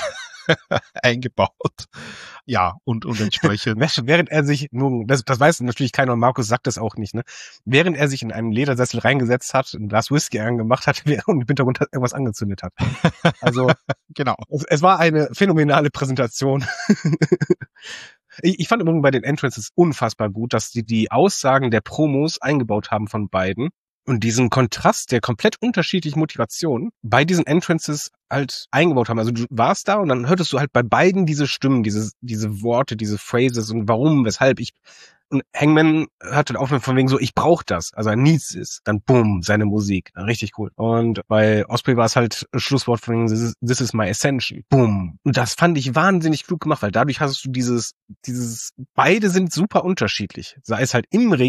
eingebaut. Ja, und, und entsprechend. Während er sich, nun, das, das weiß natürlich keiner und Markus sagt das auch nicht, ne? Während er sich in einem Ledersessel reingesetzt hat, ein Glas Whisky angemacht hat und im Hintergrund irgendwas angezündet hat. Also, genau. Es, es war eine phänomenale Präsentation. Ich, ich fand übrigens bei den Entrances unfassbar gut, dass die die Aussagen der Promos eingebaut haben von beiden und diesen Kontrast der komplett unterschiedlichen Motivationen bei diesen Entrances halt eingebaut haben. Also du warst da und dann hörtest du halt bei beiden diese Stimmen, diese diese Worte, diese Phrases und warum, weshalb ich. Und Hangman hört dann auf von wegen so, ich brauche das, also er needs es. Dann boom, seine Musik, dann richtig cool. Und bei Osprey war es halt Schlusswort von wegen, this is, this is my ascension, boom. Und das fand ich wahnsinnig klug gemacht, weil dadurch hast du dieses, dieses, beide sind super unterschiedlich. Sei es halt im Ring,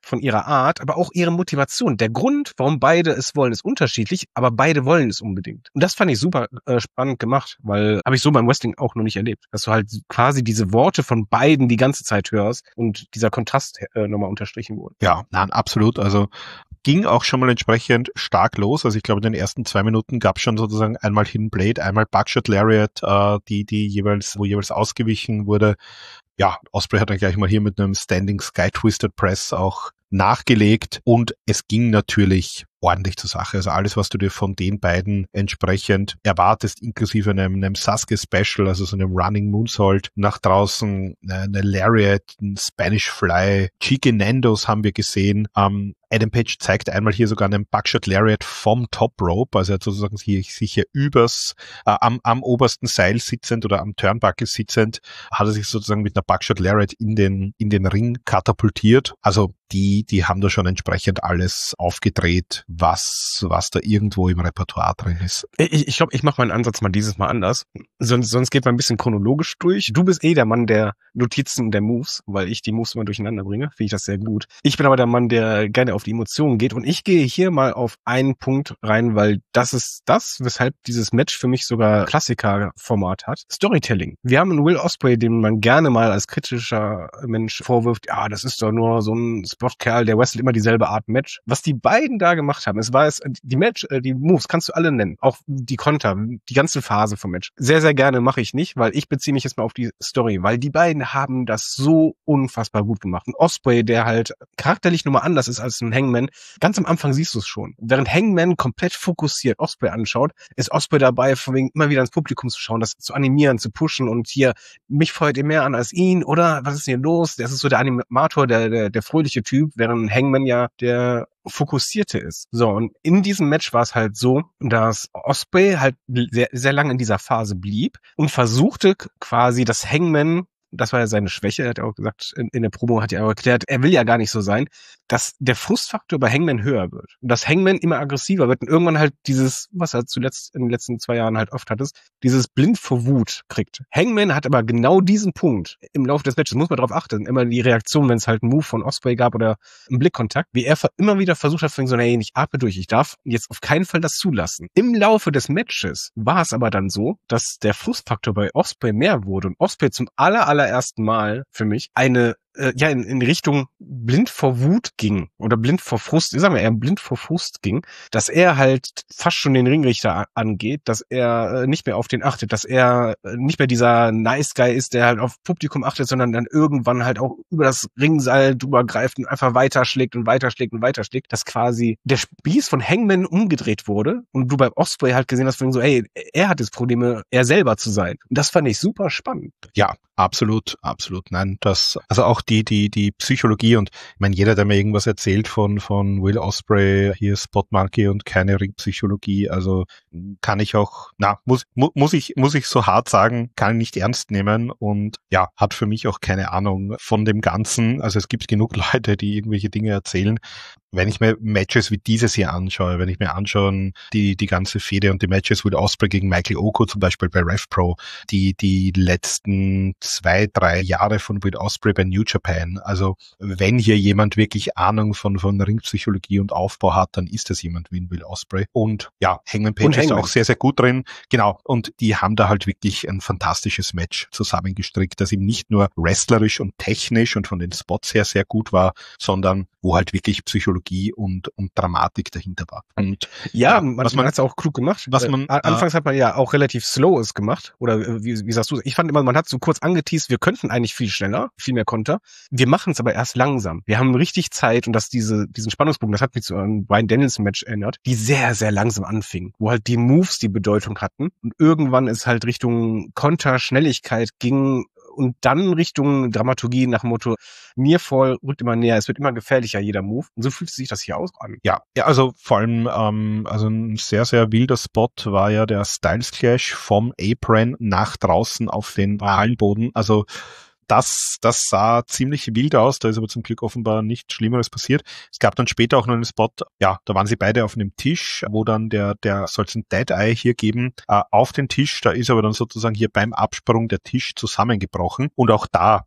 von ihrer Art, aber auch ihre Motivation. Der Grund, warum beide es wollen, ist unterschiedlich, aber beide wollen es unbedingt. Und das fand ich super äh, spannend gemacht, weil habe ich so beim Wrestling auch noch nicht erlebt, dass du halt quasi diese Worte von beiden die ganze Zeit hörst und dieser Kontrast äh, nochmal unterstrichen wurde. Ja, nein, absolut. Also ging auch schon mal entsprechend stark los. Also ich glaube, in den ersten zwei Minuten gab es schon sozusagen einmal Hidden Blade, einmal Buckshot Lariat, äh, die die jeweils, wo jeweils ausgewichen wurde. Ja, Ospreay hat dann gleich mal hier mit einem Standing Sky Twisted Press auch nachgelegt und es ging natürlich ordentlich zur Sache. Also alles, was du dir von den beiden entsprechend erwartest, inklusive einem, einem Sasuke Special, also so einem Running Moonsault nach draußen, eine Lariat, ein Spanish Fly, Chicken Nandos haben wir gesehen. Ähm, Adam Page zeigt einmal hier sogar einen Buckshot Lariat vom Top Rope, also er hat sozusagen hier, sich hier übers, äh, am, am obersten Seil sitzend oder am Turnbuckle sitzend, hat er sich sozusagen mit einer Buckshot Lariat in den, in den Ring katapultiert. Also die, die haben da schon entsprechend alles aufgedreht, was, was da irgendwo im Repertoire drin ist. Ich, ich glaube, ich mache meinen Ansatz mal dieses Mal anders. Sonst, sonst geht man ein bisschen chronologisch durch. Du bist eh der Mann der Notizen und der Moves, weil ich die Moves immer durcheinander bringe. Finde ich das sehr gut. Ich bin aber der Mann, der gerne auf die Emotionen geht und ich gehe hier mal auf einen Punkt rein, weil das ist das, weshalb dieses Match für mich sogar Klassiker-Format hat. Storytelling. Wir haben einen Will Ospreay, den man gerne mal als kritischer Mensch vorwirft, ja, das ist doch nur so ein Spotkerl, der wrestelt immer dieselbe Art Match. Was die beiden da gemacht haben, es war es, die Match, die Moves kannst du alle nennen, auch die Konter, die ganze Phase vom Match. Sehr, sehr gerne mache ich nicht, weil ich beziehe mich jetzt mal auf die Story, weil die beiden haben das so unfassbar gut gemacht. Ein Ospreay, der halt charakterlich nochmal anders ist als ein Hangman, ganz am Anfang siehst du es schon. Während Hangman komplett fokussiert Ospreay anschaut, ist Ospreay dabei, von wegen immer wieder ins Publikum zu schauen, das zu animieren, zu pushen und hier, mich feuert ihr mehr an als ihn, oder? Was ist denn hier los? Das ist so der Animator, der, der, der fröhliche Typ, während Hangman ja der Fokussierte ist. So, und in diesem Match war es halt so, dass Ospreay halt sehr, sehr lange in dieser Phase blieb und versuchte quasi das Hangman, das war ja seine Schwäche, er hat ja auch gesagt, in, in der Promo hat er auch erklärt, er will ja gar nicht so sein, dass der Frustfaktor bei Hangman höher wird. Und dass Hangman immer aggressiver wird und irgendwann halt dieses, was er zuletzt in den letzten zwei Jahren halt oft hattest, dieses blind vor Wut kriegt. Hangman hat aber genau diesen Punkt im Laufe des Matches, muss man darauf achten, immer die Reaktion, wenn es halt einen Move von Ospreay gab oder einen Blickkontakt, wie er immer wieder versucht hat, so, hey, ich atme durch, ich darf jetzt auf keinen Fall das zulassen. Im Laufe des Matches war es aber dann so, dass der Frustfaktor bei Ospreay mehr wurde und Ospreay zum aller, allerersten Mal für mich eine ja, in, in Richtung blind vor Wut ging oder blind vor Frust, sagen wir eher blind vor Frust ging, dass er halt fast schon den Ringrichter angeht, dass er nicht mehr auf den achtet, dass er nicht mehr dieser Nice Guy ist, der halt auf Publikum achtet, sondern dann irgendwann halt auch über das Ringseil drüber greift und einfach weiterschlägt und weiterschlägt und weiterschlägt, dass quasi der Spieß von Hangman umgedreht wurde und du bei Ospreay halt gesehen hast, so, ey, er hat jetzt Probleme, er selber zu sein. Und das fand ich super spannend. Ja, absolut, absolut. Nein, das, also auch die, die, die Psychologie und ich meine, jeder, der mir irgendwas erzählt von, von Will Ospreay, hier Spot Monkey und keine Ringpsychologie, also kann ich auch, na, muss, mu, muss ich, muss ich so hart sagen, kann ich nicht ernst nehmen und ja, hat für mich auch keine Ahnung von dem Ganzen. Also es gibt genug Leute, die irgendwelche Dinge erzählen. Wenn ich mir Matches wie dieses hier anschaue, wenn ich mir anschaue, die, die ganze Fehde und die Matches Will Ospreay gegen Michael Oko zum Beispiel bei RevPro, die, die letzten zwei, drei Jahre von Will Ospreay bei New Japan. Also, wenn hier jemand wirklich Ahnung von, von Ringpsychologie und Aufbau hat, dann ist das jemand wie Will Ospreay. Und ja, Hangman Page ist auch sehr, sehr gut drin. Genau. Und die haben da halt wirklich ein fantastisches Match zusammengestrickt, das ihm nicht nur wrestlerisch und technisch und von den Spots her sehr gut war, sondern wo halt wirklich Psychologie und, und Dramatik dahinter war. Und ja, ja man, man hat es auch klug gemacht. Was man, äh, Anfangs äh, hat man ja auch relativ slow es gemacht. Oder wie, wie sagst du? Ich fand immer, man hat so kurz angeteased, wir könnten eigentlich viel schneller, viel mehr Konter. Wir machen es aber erst langsam. Wir haben richtig Zeit und dass diese diesen Spannungsbogen, das hat mich zu einem Bryan Danielson Match erinnert, die sehr, sehr langsam anfing, wo halt die Moves die Bedeutung hatten und irgendwann ist halt Richtung Konter, Schnelligkeit ging und dann Richtung Dramaturgie nach dem Motto, Nearfall rückt immer näher, es wird immer gefährlicher, jeder Move. Und so fühlt sich das hier auch an. Ja, ja, also vor allem, ähm, also ein sehr, sehr wilder Spot war ja der Styles Clash vom Apron nach draußen auf den Hallenboden. Also Das, das sah ziemlich wild aus, da ist aber zum Glück offenbar nichts Schlimmeres passiert. Es gab dann später auch noch einen Spot, ja, da waren sie beide auf einem Tisch, wo dann der, der soll es ein Dead Eye hier geben, äh, auf den Tisch, da ist aber dann sozusagen hier beim Absprung der Tisch zusammengebrochen und auch da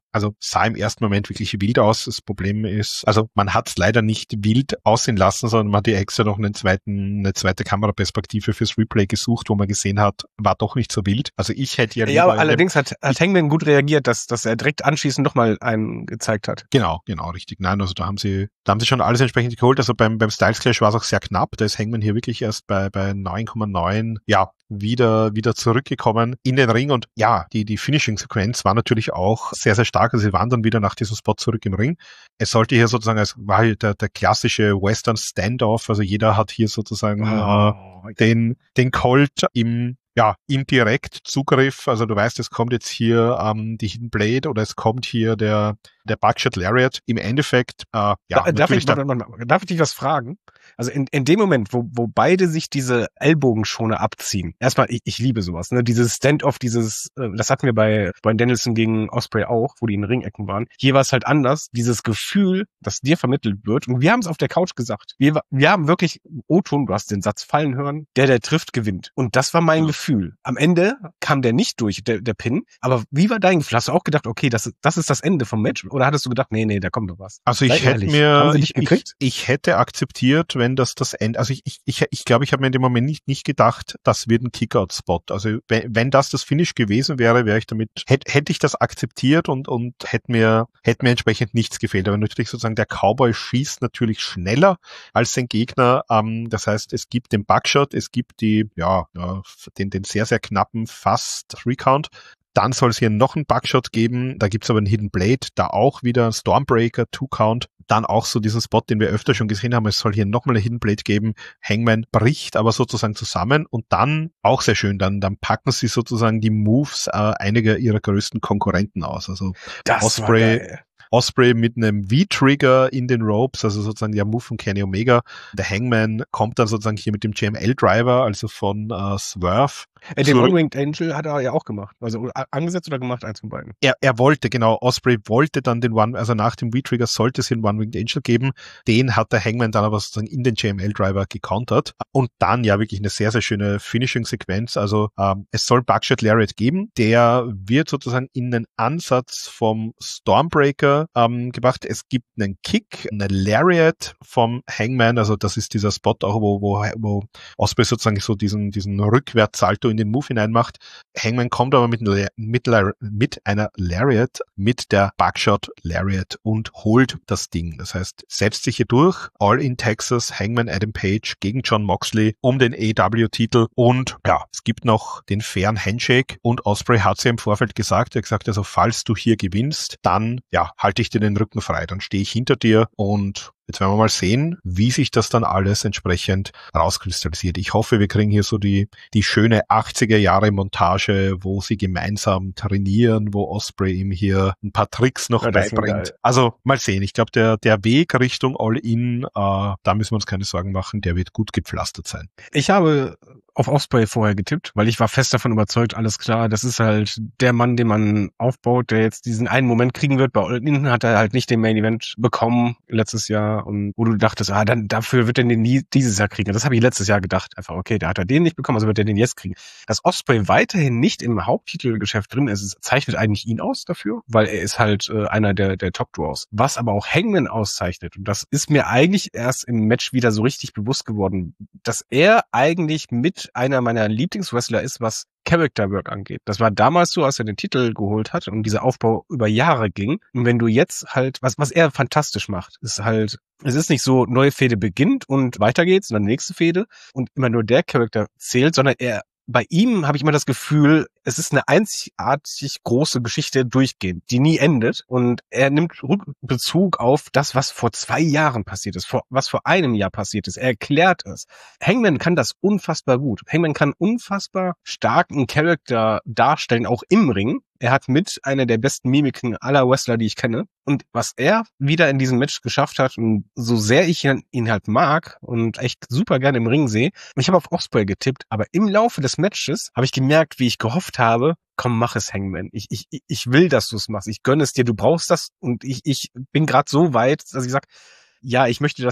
also sah im ersten Moment wirklich wild aus. Das Problem ist, also man hat es leider nicht wild aussehen lassen, sondern man hat die extra noch einen zweiten, eine zweite Kameraperspektive fürs Replay gesucht, wo man gesehen hat, war doch nicht so wild. Also ich hätte ja Ja, aber allerdings hat, hat Hangman gut reagiert, dass, dass er direkt anschließend nochmal einen gezeigt hat. Genau, genau, richtig. Nein, also da haben sie, da haben sie schon alles entsprechend geholt. Also beim, beim Styles Clash war es auch sehr knapp. Da ist Hangman hier wirklich erst bei, bei neun Komma neun, ja, wieder, wieder zurückgekommen in den Ring. Und ja, die, die Finishing-Sequenz war natürlich auch sehr, sehr stark. Also sie waren dann wieder nach diesem Spot zurück im Ring. Es sollte hier sozusagen, es war hier der, der klassische Western Standoff. Also jeder hat hier sozusagen oh. äh, den, den Colt im, ja, indirekt Zugriff. Also du weißt, es kommt jetzt hier ähm, die Hidden Blade oder es kommt hier der, der Buckshot Lariat. Im Endeffekt, äh, ja, da, darf, ich, da, darf ich dich was fragen? Also in, in dem Moment, wo, wo beide sich diese Ellbogenschoner abziehen, erstmal, ich, ich liebe sowas, ne? Dieses Stand-off, dieses, äh, das hatten wir bei Bryan Danielson gegen Ospreay auch, wo die in Ringecken waren. Hier war es halt anders, dieses Gefühl, das dir vermittelt wird. Und wir haben es auf der Couch gesagt. Wir, wir haben wirklich, O-Ton, du hast den Satz fallen hören, der, der trifft, gewinnt. Und das war mein ja. Gefühl. Am Ende kam der nicht durch, der, der Pin. Aber wie war dein Gefühl? Hast du auch gedacht, okay, das, das ist das Ende vom Match? Oder hattest du gedacht, nee, nee, da kommt noch was? Also ich Sei hätte ehrlich. mir, Haben sie ich, nicht gekriegt? ich, ich hätte akzeptiert, wenn das das Ende, also ich, ich, ich, ich glaube, ich habe mir in dem Moment nicht, nicht gedacht, das wird ein Kickout-Spot. Also wenn, wenn das das Finish gewesen wäre, wäre ich damit, hätte, hätte ich das akzeptiert und, und hätte mir, hätte mir entsprechend nichts gefehlt. Aber natürlich sozusagen der Cowboy schießt natürlich schneller als sein Gegner. Ähm, das heißt, es gibt den Buckshot, es gibt die, ja, ja den, den sehr, sehr knappen Fast Three-Count. Dann soll es hier noch einen Buckshot geben. Da gibt's aber einen Hidden Blade, da auch wieder Stormbreaker, Two-Count. Dann auch so diesen Spot, den wir öfter schon gesehen haben. Es soll hier nochmal einen Hidden Blade geben. Hangman bricht aber sozusagen zusammen und dann, auch sehr schön, dann, dann packen sie sozusagen die Moves äh, einiger ihrer größten Konkurrenten aus. Also das Ospreay, Ospreay mit einem V-Trigger in den Ropes, also sozusagen der Move von Kenny Omega. Der Hangman kommt dann sozusagen hier mit dem J M L-Driver, also von äh, Swerve. Äh, den One-Winged Angel hat er ja auch gemacht. Also angesetzt oder gemacht, eins von beiden. Er, er wollte, genau, Ospreay wollte dann den One, also nach dem V-Trigger sollte es hier einen One-Winged Angel geben. Den hat der Hangman dann aber sozusagen in den J M L-Driver gecountert. Und dann ja wirklich eine sehr, sehr schöne Finishing-Sequenz. Also ähm, es soll Buckshot Lariat geben. Der wird sozusagen in den Ansatz vom Stormbreaker ähm, gebracht. Es gibt einen Kick, eine Lariat vom Hangman. Also das ist dieser Spot auch, wo, wo, wo Ospreay sozusagen so diesen, diesen Rückwärtssalto in den Move hineinmacht. Hangman kommt aber mit, mit, mit einer Lariat, mit der Buckshot Lariat und holt das Ding. Das heißt, setzt sich hier durch, All in Texas, Hangman Adam Page gegen Jon Moxley um den A E W-Titel und ja, es gibt noch den fairen Handshake und Ospreay hat ja im Vorfeld gesagt, er hat gesagt, also falls du hier gewinnst, dann ja, halte ich dir den Rücken frei, dann stehe ich hinter dir und jetzt werden wir mal sehen, wie sich das dann alles entsprechend rauskristallisiert. Ich hoffe, wir kriegen hier so die die schöne achtziger Jahre Montage, wo sie gemeinsam trainieren, wo Ospreay ihm hier ein paar Tricks noch ja, beibringt. Also mal sehen. Ich glaube, der der Weg Richtung All-In, äh, da müssen wir uns keine Sorgen machen, der wird gut gepflastert sein. Ich habe auf Ospreay vorher getippt, weil ich war fest davon überzeugt, alles klar, das ist halt der Mann, den man aufbaut, der jetzt diesen einen Moment kriegen wird. Bei All-In hat er halt nicht den Main Event bekommen letztes Jahr und wo du dachtest, ah, dann dafür wird er den nie dieses Jahr kriegen. Das habe ich letztes Jahr gedacht. Einfach, okay, da hat er den nicht bekommen, also wird er den jetzt kriegen. Dass Ospreay weiterhin nicht im Haupttitelgeschäft drin ist, zeichnet eigentlich ihn aus dafür, weil er ist halt äh, einer der der Top-Draws. Was aber auch Hangman auszeichnet, und das ist mir eigentlich erst im Match wieder so richtig bewusst geworden, dass er eigentlich mit einer meiner Lieblingswrestler ist, was Character Work angeht. Das war damals so, als er den Titel geholt hat und dieser Aufbau über Jahre ging. Und wenn du jetzt halt, was was er fantastisch macht, ist halt, es ist nicht so, neue Fehde beginnt und weiter geht's und dann nächste Fehde und immer nur der Charakter zählt, sondern er bei ihm habe ich immer das Gefühl, es ist eine einzigartig große Geschichte durchgehend, die nie endet. Und er nimmt Rückbezug auf das, was vor zwei Jahren passiert ist, vor, was vor einem Jahr passiert ist. Er erklärt es. Hangman kann das unfassbar gut. Hangman kann unfassbar starken Charakter darstellen, auch im Ring. Er hat mit einer der besten Mimiken aller Wrestler, die ich kenne. Und was er wieder in diesem Match geschafft hat, und so sehr ich ihn halt mag und echt super gerne im Ring sehe, ich habe auf Ospreay getippt, aber im Laufe des Matches habe ich gemerkt, wie ich gehofft habe, komm, mach es, Hangman. Ich ich ich will, dass du es machst. Ich gönne es dir, du brauchst das. Und ich ich bin gerade so weit, dass ich sage, ja, ich möchte, dass du es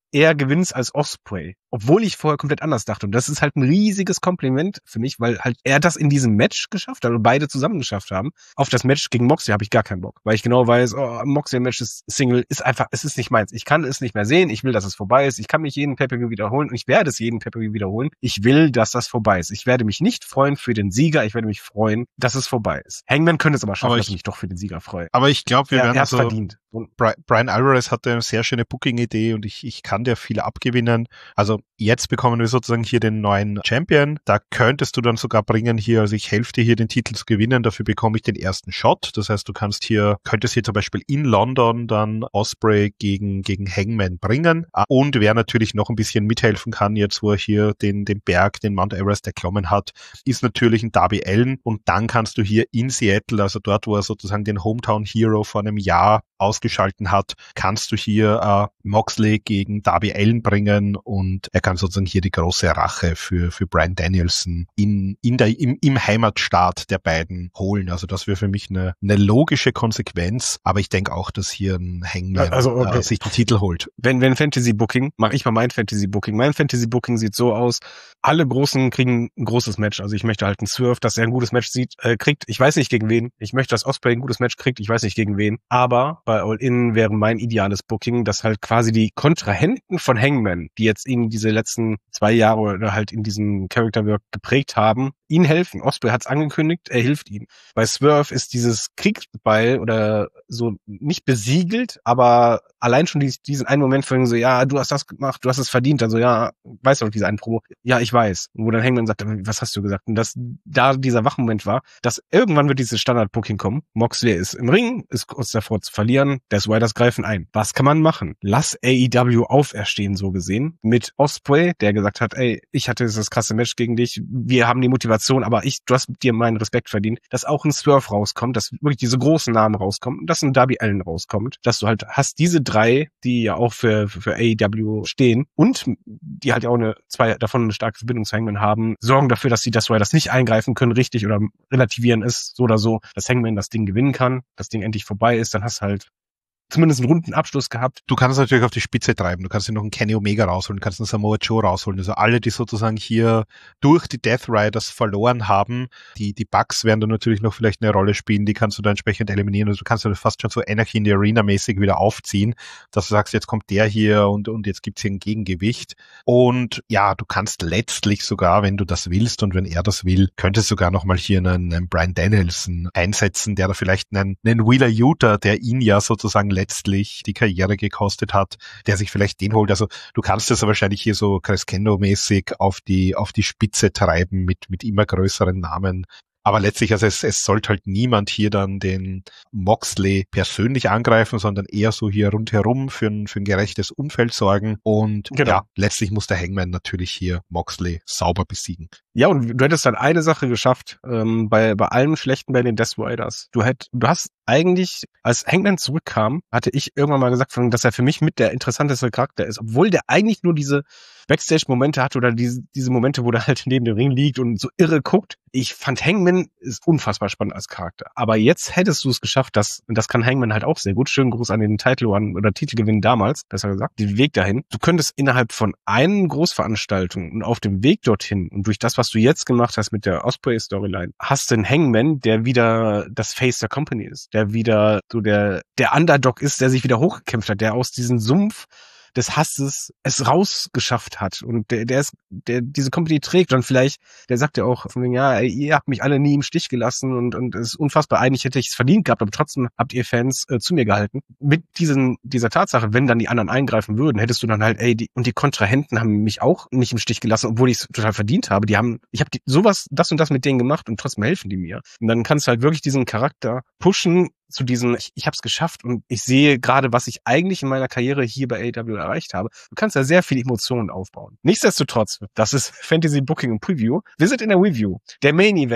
eher gewinnst als Ospreay. Obwohl ich vorher komplett anders dachte. Und das ist halt ein riesiges Kompliment für mich, weil halt er das in diesem Match geschafft hat und beide zusammen geschafft haben. Auf das Match gegen Moxley habe ich gar keinen Bock, weil ich genau weiß, oh, Moxley-Match ist Single, ist einfach, es ist nicht meins. Ich kann es nicht mehr sehen, ich will, dass es vorbei ist. Ich kann mich jeden Pay-Per-View wiederholen und ich werde es jeden Pay-Per-View wiederholen. Ich will, dass das vorbei ist. Ich werde mich nicht freuen für den Sieger, ich werde mich freuen, dass es vorbei ist. Hangman könnte es aber schaffen, aber ich, dass ich mich doch für den Sieger freue. Aber ich glaube, wir er, werden er hat's so verdient. Brian Alvarez hatte eine sehr schöne Booking-Idee und ich, ich kann dir viel abgewinnen. Also jetzt bekommen wir sozusagen hier den neuen Champion. Da könntest du dann sogar bringen hier, also ich helfe dir hier den Titel zu gewinnen, dafür bekomme ich den ersten Shot. Das heißt, du kannst hier, könntest hier zum Beispiel in London dann Ospreay gegen, gegen Hangman bringen. Und wer natürlich noch ein bisschen mithelfen kann, jetzt wo er hier den, den Berg, den Mount Everest erklommen hat, ist natürlich ein Darby Allin. Und dann kannst du hier in Seattle, also dort, wo er sozusagen den Hometown Hero vor einem Jahr ausgeschalten hat, kannst du hier äh, Moxley gegen Darby Allin bringen und er kann sozusagen hier die große Rache für für Bryan Danielson in in der im, im Heimatstaat der beiden holen. Also das wäre für mich eine eine logische Konsequenz, aber ich denke auch, dass hier ein Hangman also, okay. äh, sich den Titel holt. Wenn wenn Fantasy Booking, mache ich mal mein Fantasy Booking. Mein Fantasy Booking sieht so aus: Alle Großen kriegen ein großes Match. Also ich möchte halt einen Swerve, dass er ein gutes Match sieht, äh, kriegt. Ich weiß nicht gegen wen. Ich möchte, dass Ospreay ein gutes Match kriegt. Ich weiß nicht gegen wen. Aber bei All-In wäre mein ideales Booking, dass halt quasi die Kontrahenten von Hangman, die jetzt ihn diese letzten zwei Jahre oder halt in diesem Character-Work geprägt haben, ihn helfen. Ospreay hat's angekündigt, er hilft ihm. Bei Swerve ist dieses Kriegsbeil oder so nicht besiegelt, aber allein schon diesen einen Moment von so, ja, du hast das gemacht, du hast es verdient, also ja, weißt du noch diese einen Promo? Ja, ich weiß. Wo dann Hangman sagt, was hast du gesagt? Und dass da dieser Wachmoment war, dass irgendwann wird dieses Standard-Booking kommen. Moxley ist im Ring, ist kurz davor zu verlieren, der Swiders greifen ein. Was kann man machen? Lass A E W auferstehen, so gesehen, mit Ospreay, der gesagt hat, ey, ich hatte das krasse Match gegen dich, wir haben die Motivation, aber ich, du hast dir meinen Respekt verdient, dass auch ein Swerve rauskommt, dass wirklich diese großen Namen rauskommen, dass ein Darby Allin rauskommt, dass du halt hast diese drei, die ja auch für, für, für A E W stehen und die halt ja auch eine, zwei davon eine starke Verbindung zu Hangman haben, sorgen dafür, dass die das Swiders nicht eingreifen können, richtig, oder relativieren ist, so oder so, dass Hangman das Ding gewinnen kann, das Ding endlich vorbei ist, dann hast du halt zumindest einen runden Abschluss gehabt. Du kannst es natürlich auf die Spitze treiben. Du kannst dir noch einen Kenny Omega rausholen, du kannst einen Samoa Joe rausholen. Also alle, die sozusagen hier durch die Death Riders verloren haben, die die Bucks werden dann natürlich noch vielleicht eine Rolle spielen, die kannst du da entsprechend eliminieren. Also du kannst dann fast schon so Anarchy in the Arena mäßig wieder aufziehen, dass du sagst, jetzt kommt der hier und und jetzt gibt's hier ein Gegengewicht. Und ja, du kannst letztlich sogar, wenn du das willst und wenn er das will, könntest du sogar nochmal hier einen, einen Bryan Danielson einsetzen, der da vielleicht einen, einen Wheeler Yuta, der ihn ja sozusagen letztlich die Karriere gekostet hat, der sich vielleicht den holt. Also du kannst das wahrscheinlich hier so Crescendo-mäßig auf die auf die Spitze treiben mit mit immer größeren Namen. Aber letztlich, also es, es sollte halt niemand hier dann den Moxley persönlich angreifen, sondern eher so hier rundherum für ein, für ein gerechtes Umfeld sorgen. Und genau. Ja, letztlich muss der Hangman natürlich hier Moxley sauber besiegen. Ja, und du hättest dann eine Sache geschafft, ähm, bei bei allem Schlechten bei den Death Riders. Du hätt, du hast eigentlich, als Hangman zurückkam, hatte ich irgendwann mal gesagt, dass er für mich mit der interessanteste Charakter ist, obwohl der eigentlich nur diese Backstage-Momente hat oder diese, diese Momente, wo der halt neben dem Ring liegt und so irre guckt. Ich fand Hangman ist unfassbar spannend als Charakter. Aber jetzt hättest du es geschafft, dass, und das kann Hangman halt auch sehr gut, schönen Gruß an den Title One oder Titelgewinn damals, besser gesagt, den Weg dahin. Du könntest innerhalb von einer Großveranstaltung und auf dem Weg dorthin und durch das, was du jetzt gemacht hast mit der Ospreay-Storyline, hast du einen Hangman, der wieder das Face der Company ist, der wieder so der, der Underdog ist, der sich wieder hochgekämpft hat, der aus diesem Sumpf des Hasses es rausgeschafft hat und der, der ist, der diese Company trägt und vielleicht, der sagt ja auch von wegen, ja, ihr habt mich alle nie im Stich gelassen und und es ist unfassbar, eigentlich hätte ich es verdient gehabt, aber trotzdem habt ihr Fans äh, zu mir gehalten. Mit diesen dieser Tatsache, wenn dann die anderen eingreifen würden, hättest du dann halt, ey, die und die Kontrahenten haben mich auch nicht im Stich gelassen, obwohl ich es total verdient habe. Die haben, ich habe sowas, das und das mit denen gemacht und trotzdem helfen die mir. Und dann kannst du halt wirklich diesen Charakter pushen zu diesen, ich, ich habe es geschafft und ich sehe gerade, was ich eigentlich in meiner Karriere hier bei A E W erreicht habe. Du kannst da sehr viele Emotionen aufbauen. Nichtsdestotrotz, das ist Fantasy Booking und Preview. Wir sind in der Review. Der Main Event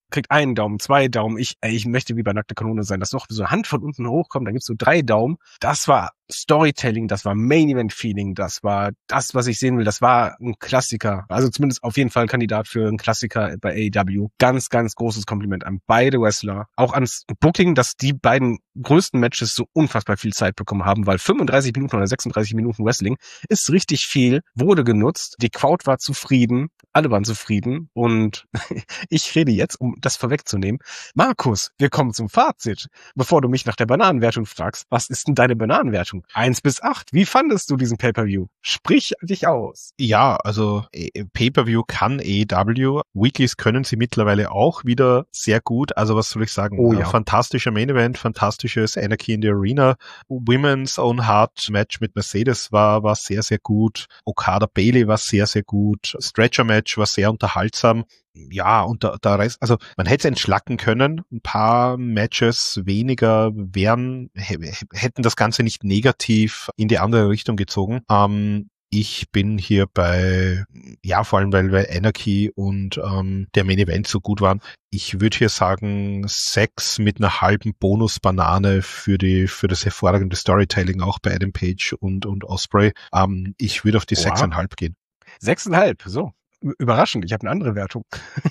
kriegt einen Daumen, zwei Daumen. Ich, ey, ich möchte wie bei Nackte Kanone sein, dass noch so eine Hand von unten hochkommt, dann gibt's so drei Daumen. Das war Storytelling, das war Main-Event-Feeling, das war das, was ich sehen will. Das war ein Klassiker. Also zumindest auf jeden Fall Kandidat für einen Klassiker bei A E W. Ganz, ganz großes Kompliment an beide Wrestler. Auch ans Booking, dass die beiden größten Matches so unfassbar viel Zeit bekommen haben, weil fünfunddreißig Minuten oder sechsunddreißig Minuten Wrestling ist richtig viel, wurde genutzt. Die Crowd war zufrieden, alle waren zufrieden und ich rede jetzt, um das vorwegzunehmen. Markus, wir kommen zum Fazit. Bevor du mich nach der Bananenwertung fragst, was ist denn deine Bananenwertung? Eins bis acht. Wie fandest du diesen Pay-Per-View? Sprich dich aus. Ja, also Pay-Per-View kann A E W. Weeklies können sie mittlerweile auch wieder sehr gut. Also was soll ich sagen? Oh, ja. Fantastischer Main-Event, fantastisches Anarchy in the Arena. Women's Own Heart Match mit Mercedes war, war sehr, sehr gut. Okada Bailey war sehr, sehr gut. Stretcher Match war sehr unterhaltsam. Ja, und der, der Rest, also man hätte es entschlacken können. Ein paar Matches weniger wären, hätten das Ganze nicht negativ in die andere Richtung gezogen. Ähm, ich bin hier bei, ja, vor allem weil, weil Anarchy und ähm, der Main Event so gut waren. Ich würde hier sagen, sechs mit einer halben Bonus-Banane für die für das hervorragende Storytelling auch bei Adam Page und und Ospreay. Ähm, ich würde auf die sechseinhalb gehen. Sechseinhalb, so. Überraschend, ich habe eine andere Wertung.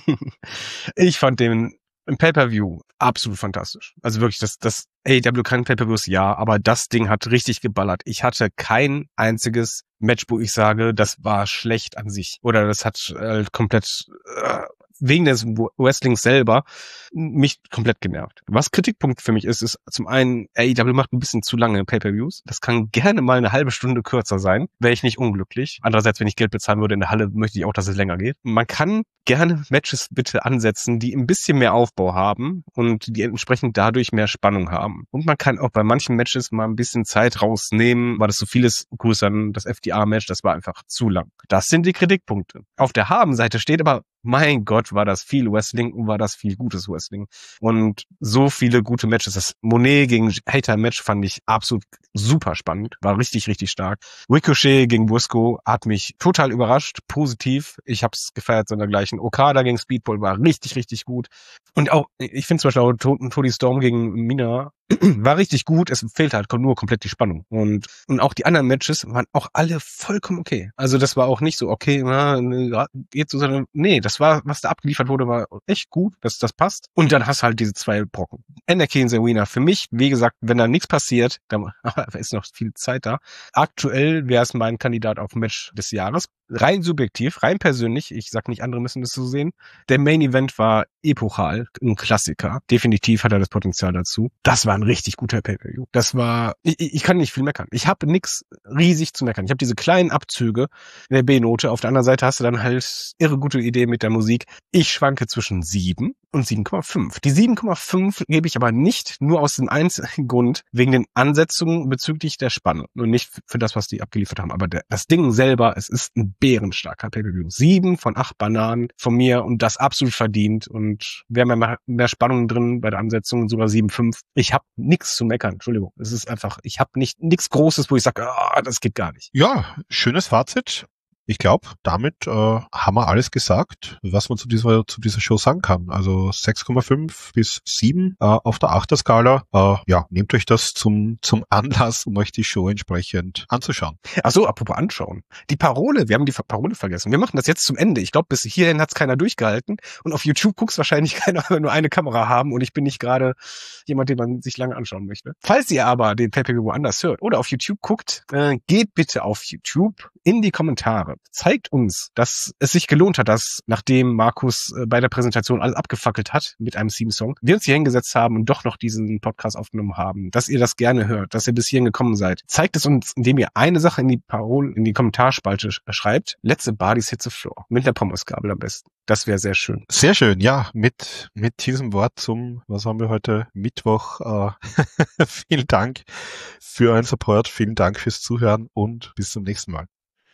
Ich fand den im Pay-Per-View absolut fantastisch. Also wirklich, das, das A E W kann Pay-Per-Views, ja, aber das Ding hat richtig geballert. Ich hatte kein einziges Match, wo ich sage, das war schlecht an sich. Oder das hat äh, komplett äh, wegen des Wrestlings selber mich komplett genervt. Was Kritikpunkt für mich ist, ist zum einen, A E W macht ein bisschen zu lange Pay-Per-Views. Das kann gerne mal eine halbe Stunde kürzer sein. Wäre ich nicht unglücklich. Andererseits, wenn ich Geld bezahlen würde in der Halle, möchte ich auch, dass es länger geht. Man kann gerne Matches bitte ansetzen, die ein bisschen mehr Aufbau haben und die entsprechend dadurch mehr Spannung haben. Und man kann auch bei manchen Matches mal ein bisschen Zeit rausnehmen, weil das so vieles, Grüße an das F D R-Match, das war einfach zu lang. Das sind die Kritikpunkte. Auf der Habenseite steht aber, mein Gott, war das viel Wrestling und war das viel gutes Wrestling. Und so viele gute Matches. Das Monet gegen Hater-Match fand ich absolut super spannend. War richtig, richtig stark. Ricochet gegen Briscoe hat mich total überrascht. Positiv. Ich hab's gefeiert sondergleichen. Okada gegen Speedball war richtig, richtig gut. Und auch, ich finde zum Beispiel auch Toni Storm gegen Mina war richtig gut. Es fehlt halt nur komplett die Spannung. Und, und auch die anderen Matches waren auch alle vollkommen okay. Also das war auch nicht so, okay, na, geht so, sondern nee, das war, was da abgeliefert wurde, war echt gut, dass das passt. Und dann hast du halt diese zwei Brocken. Anarchy in the Arena. Für mich, wie gesagt, wenn da nichts passiert, dann ist noch viel Zeit da. Aktuell wäre es mein Kandidat auf Match des Jahres. Rein subjektiv, rein persönlich, ich sag nicht, andere müssen das so sehen. Der Main Event war epochal, ein Klassiker. Definitiv hat er das Potenzial dazu. Das war ein richtig guter Pay-Per-View. Das war, ich, ich kann nicht viel meckern. Ich habe nix riesig zu meckern. Ich habe diese kleinen Abzüge in der B-Note. Auf der anderen Seite hast du dann halt irre gute Idee mit der Musik. Ich schwanke zwischen sieben und sieben Komma fünf. Die sieben Komma fünf gebe ich aber nicht nur aus dem einzigen Grund, wegen den Ansetzungen bezüglich der Spannung und nicht für das, was die abgeliefert haben. Aber der, das Ding selber, es ist ein bärenstarker Pay-Per-View. Sieben von acht Bananen von mir und das absolut verdient. Und wir haben ja mehr, mehr Spannung drin bei der Ansetzung, sogar sieben Komma fünf. Ich habe nichts zu meckern, Entschuldigung. Es ist einfach, ich habe nicht nichts Großes, wo ich sage, oh, das geht gar nicht. Ja, schönes Fazit. Ich glaube, damit äh, haben wir alles gesagt, was man zu dieser zu dieser Show sagen kann. Also sechs Komma fünf bis sieben äh, auf der Achter-Skala. Äh, ja, nehmt euch das zum zum Anlass, um euch die Show entsprechend anzuschauen. Ach so, apropos anschauen. Die Parole, wir haben die Parole vergessen. Wir machen das jetzt zum Ende. Ich glaube, bis hierhin hat es keiner durchgehalten. Und auf YouTube guckt wahrscheinlich keiner, weil wir nur eine Kamera haben. Und ich bin nicht gerade jemand, den man sich lange anschauen möchte. Falls ihr aber den Pay-Per-View woanders hört oder auf YouTube guckt, äh, geht bitte auf YouTube in die Kommentare. Zeigt uns, dass es sich gelohnt hat, dass nachdem Markus äh, bei der Präsentation alles abgefackelt hat mit einem Theme-Song, wir uns hier hingesetzt haben und doch noch diesen Podcast aufgenommen haben, dass ihr das gerne hört, dass ihr bis hierhin gekommen seid. Zeigt es uns, indem ihr eine Sache in die Parole, in die Kommentarspalte sch- schreibt. Let's the bodies hit the floor. Mit der Pommesgabel am besten. Das wäre sehr schön. Sehr schön, ja. Mit mit diesem Wort zum, was haben wir heute, Mittwoch. Äh, vielen Dank für euren Support, vielen Dank fürs Zuhören und bis zum nächsten Mal.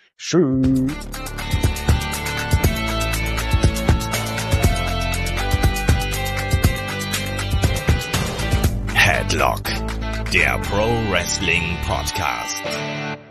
Schön. Headlock, der Pro Wrestling Podcast.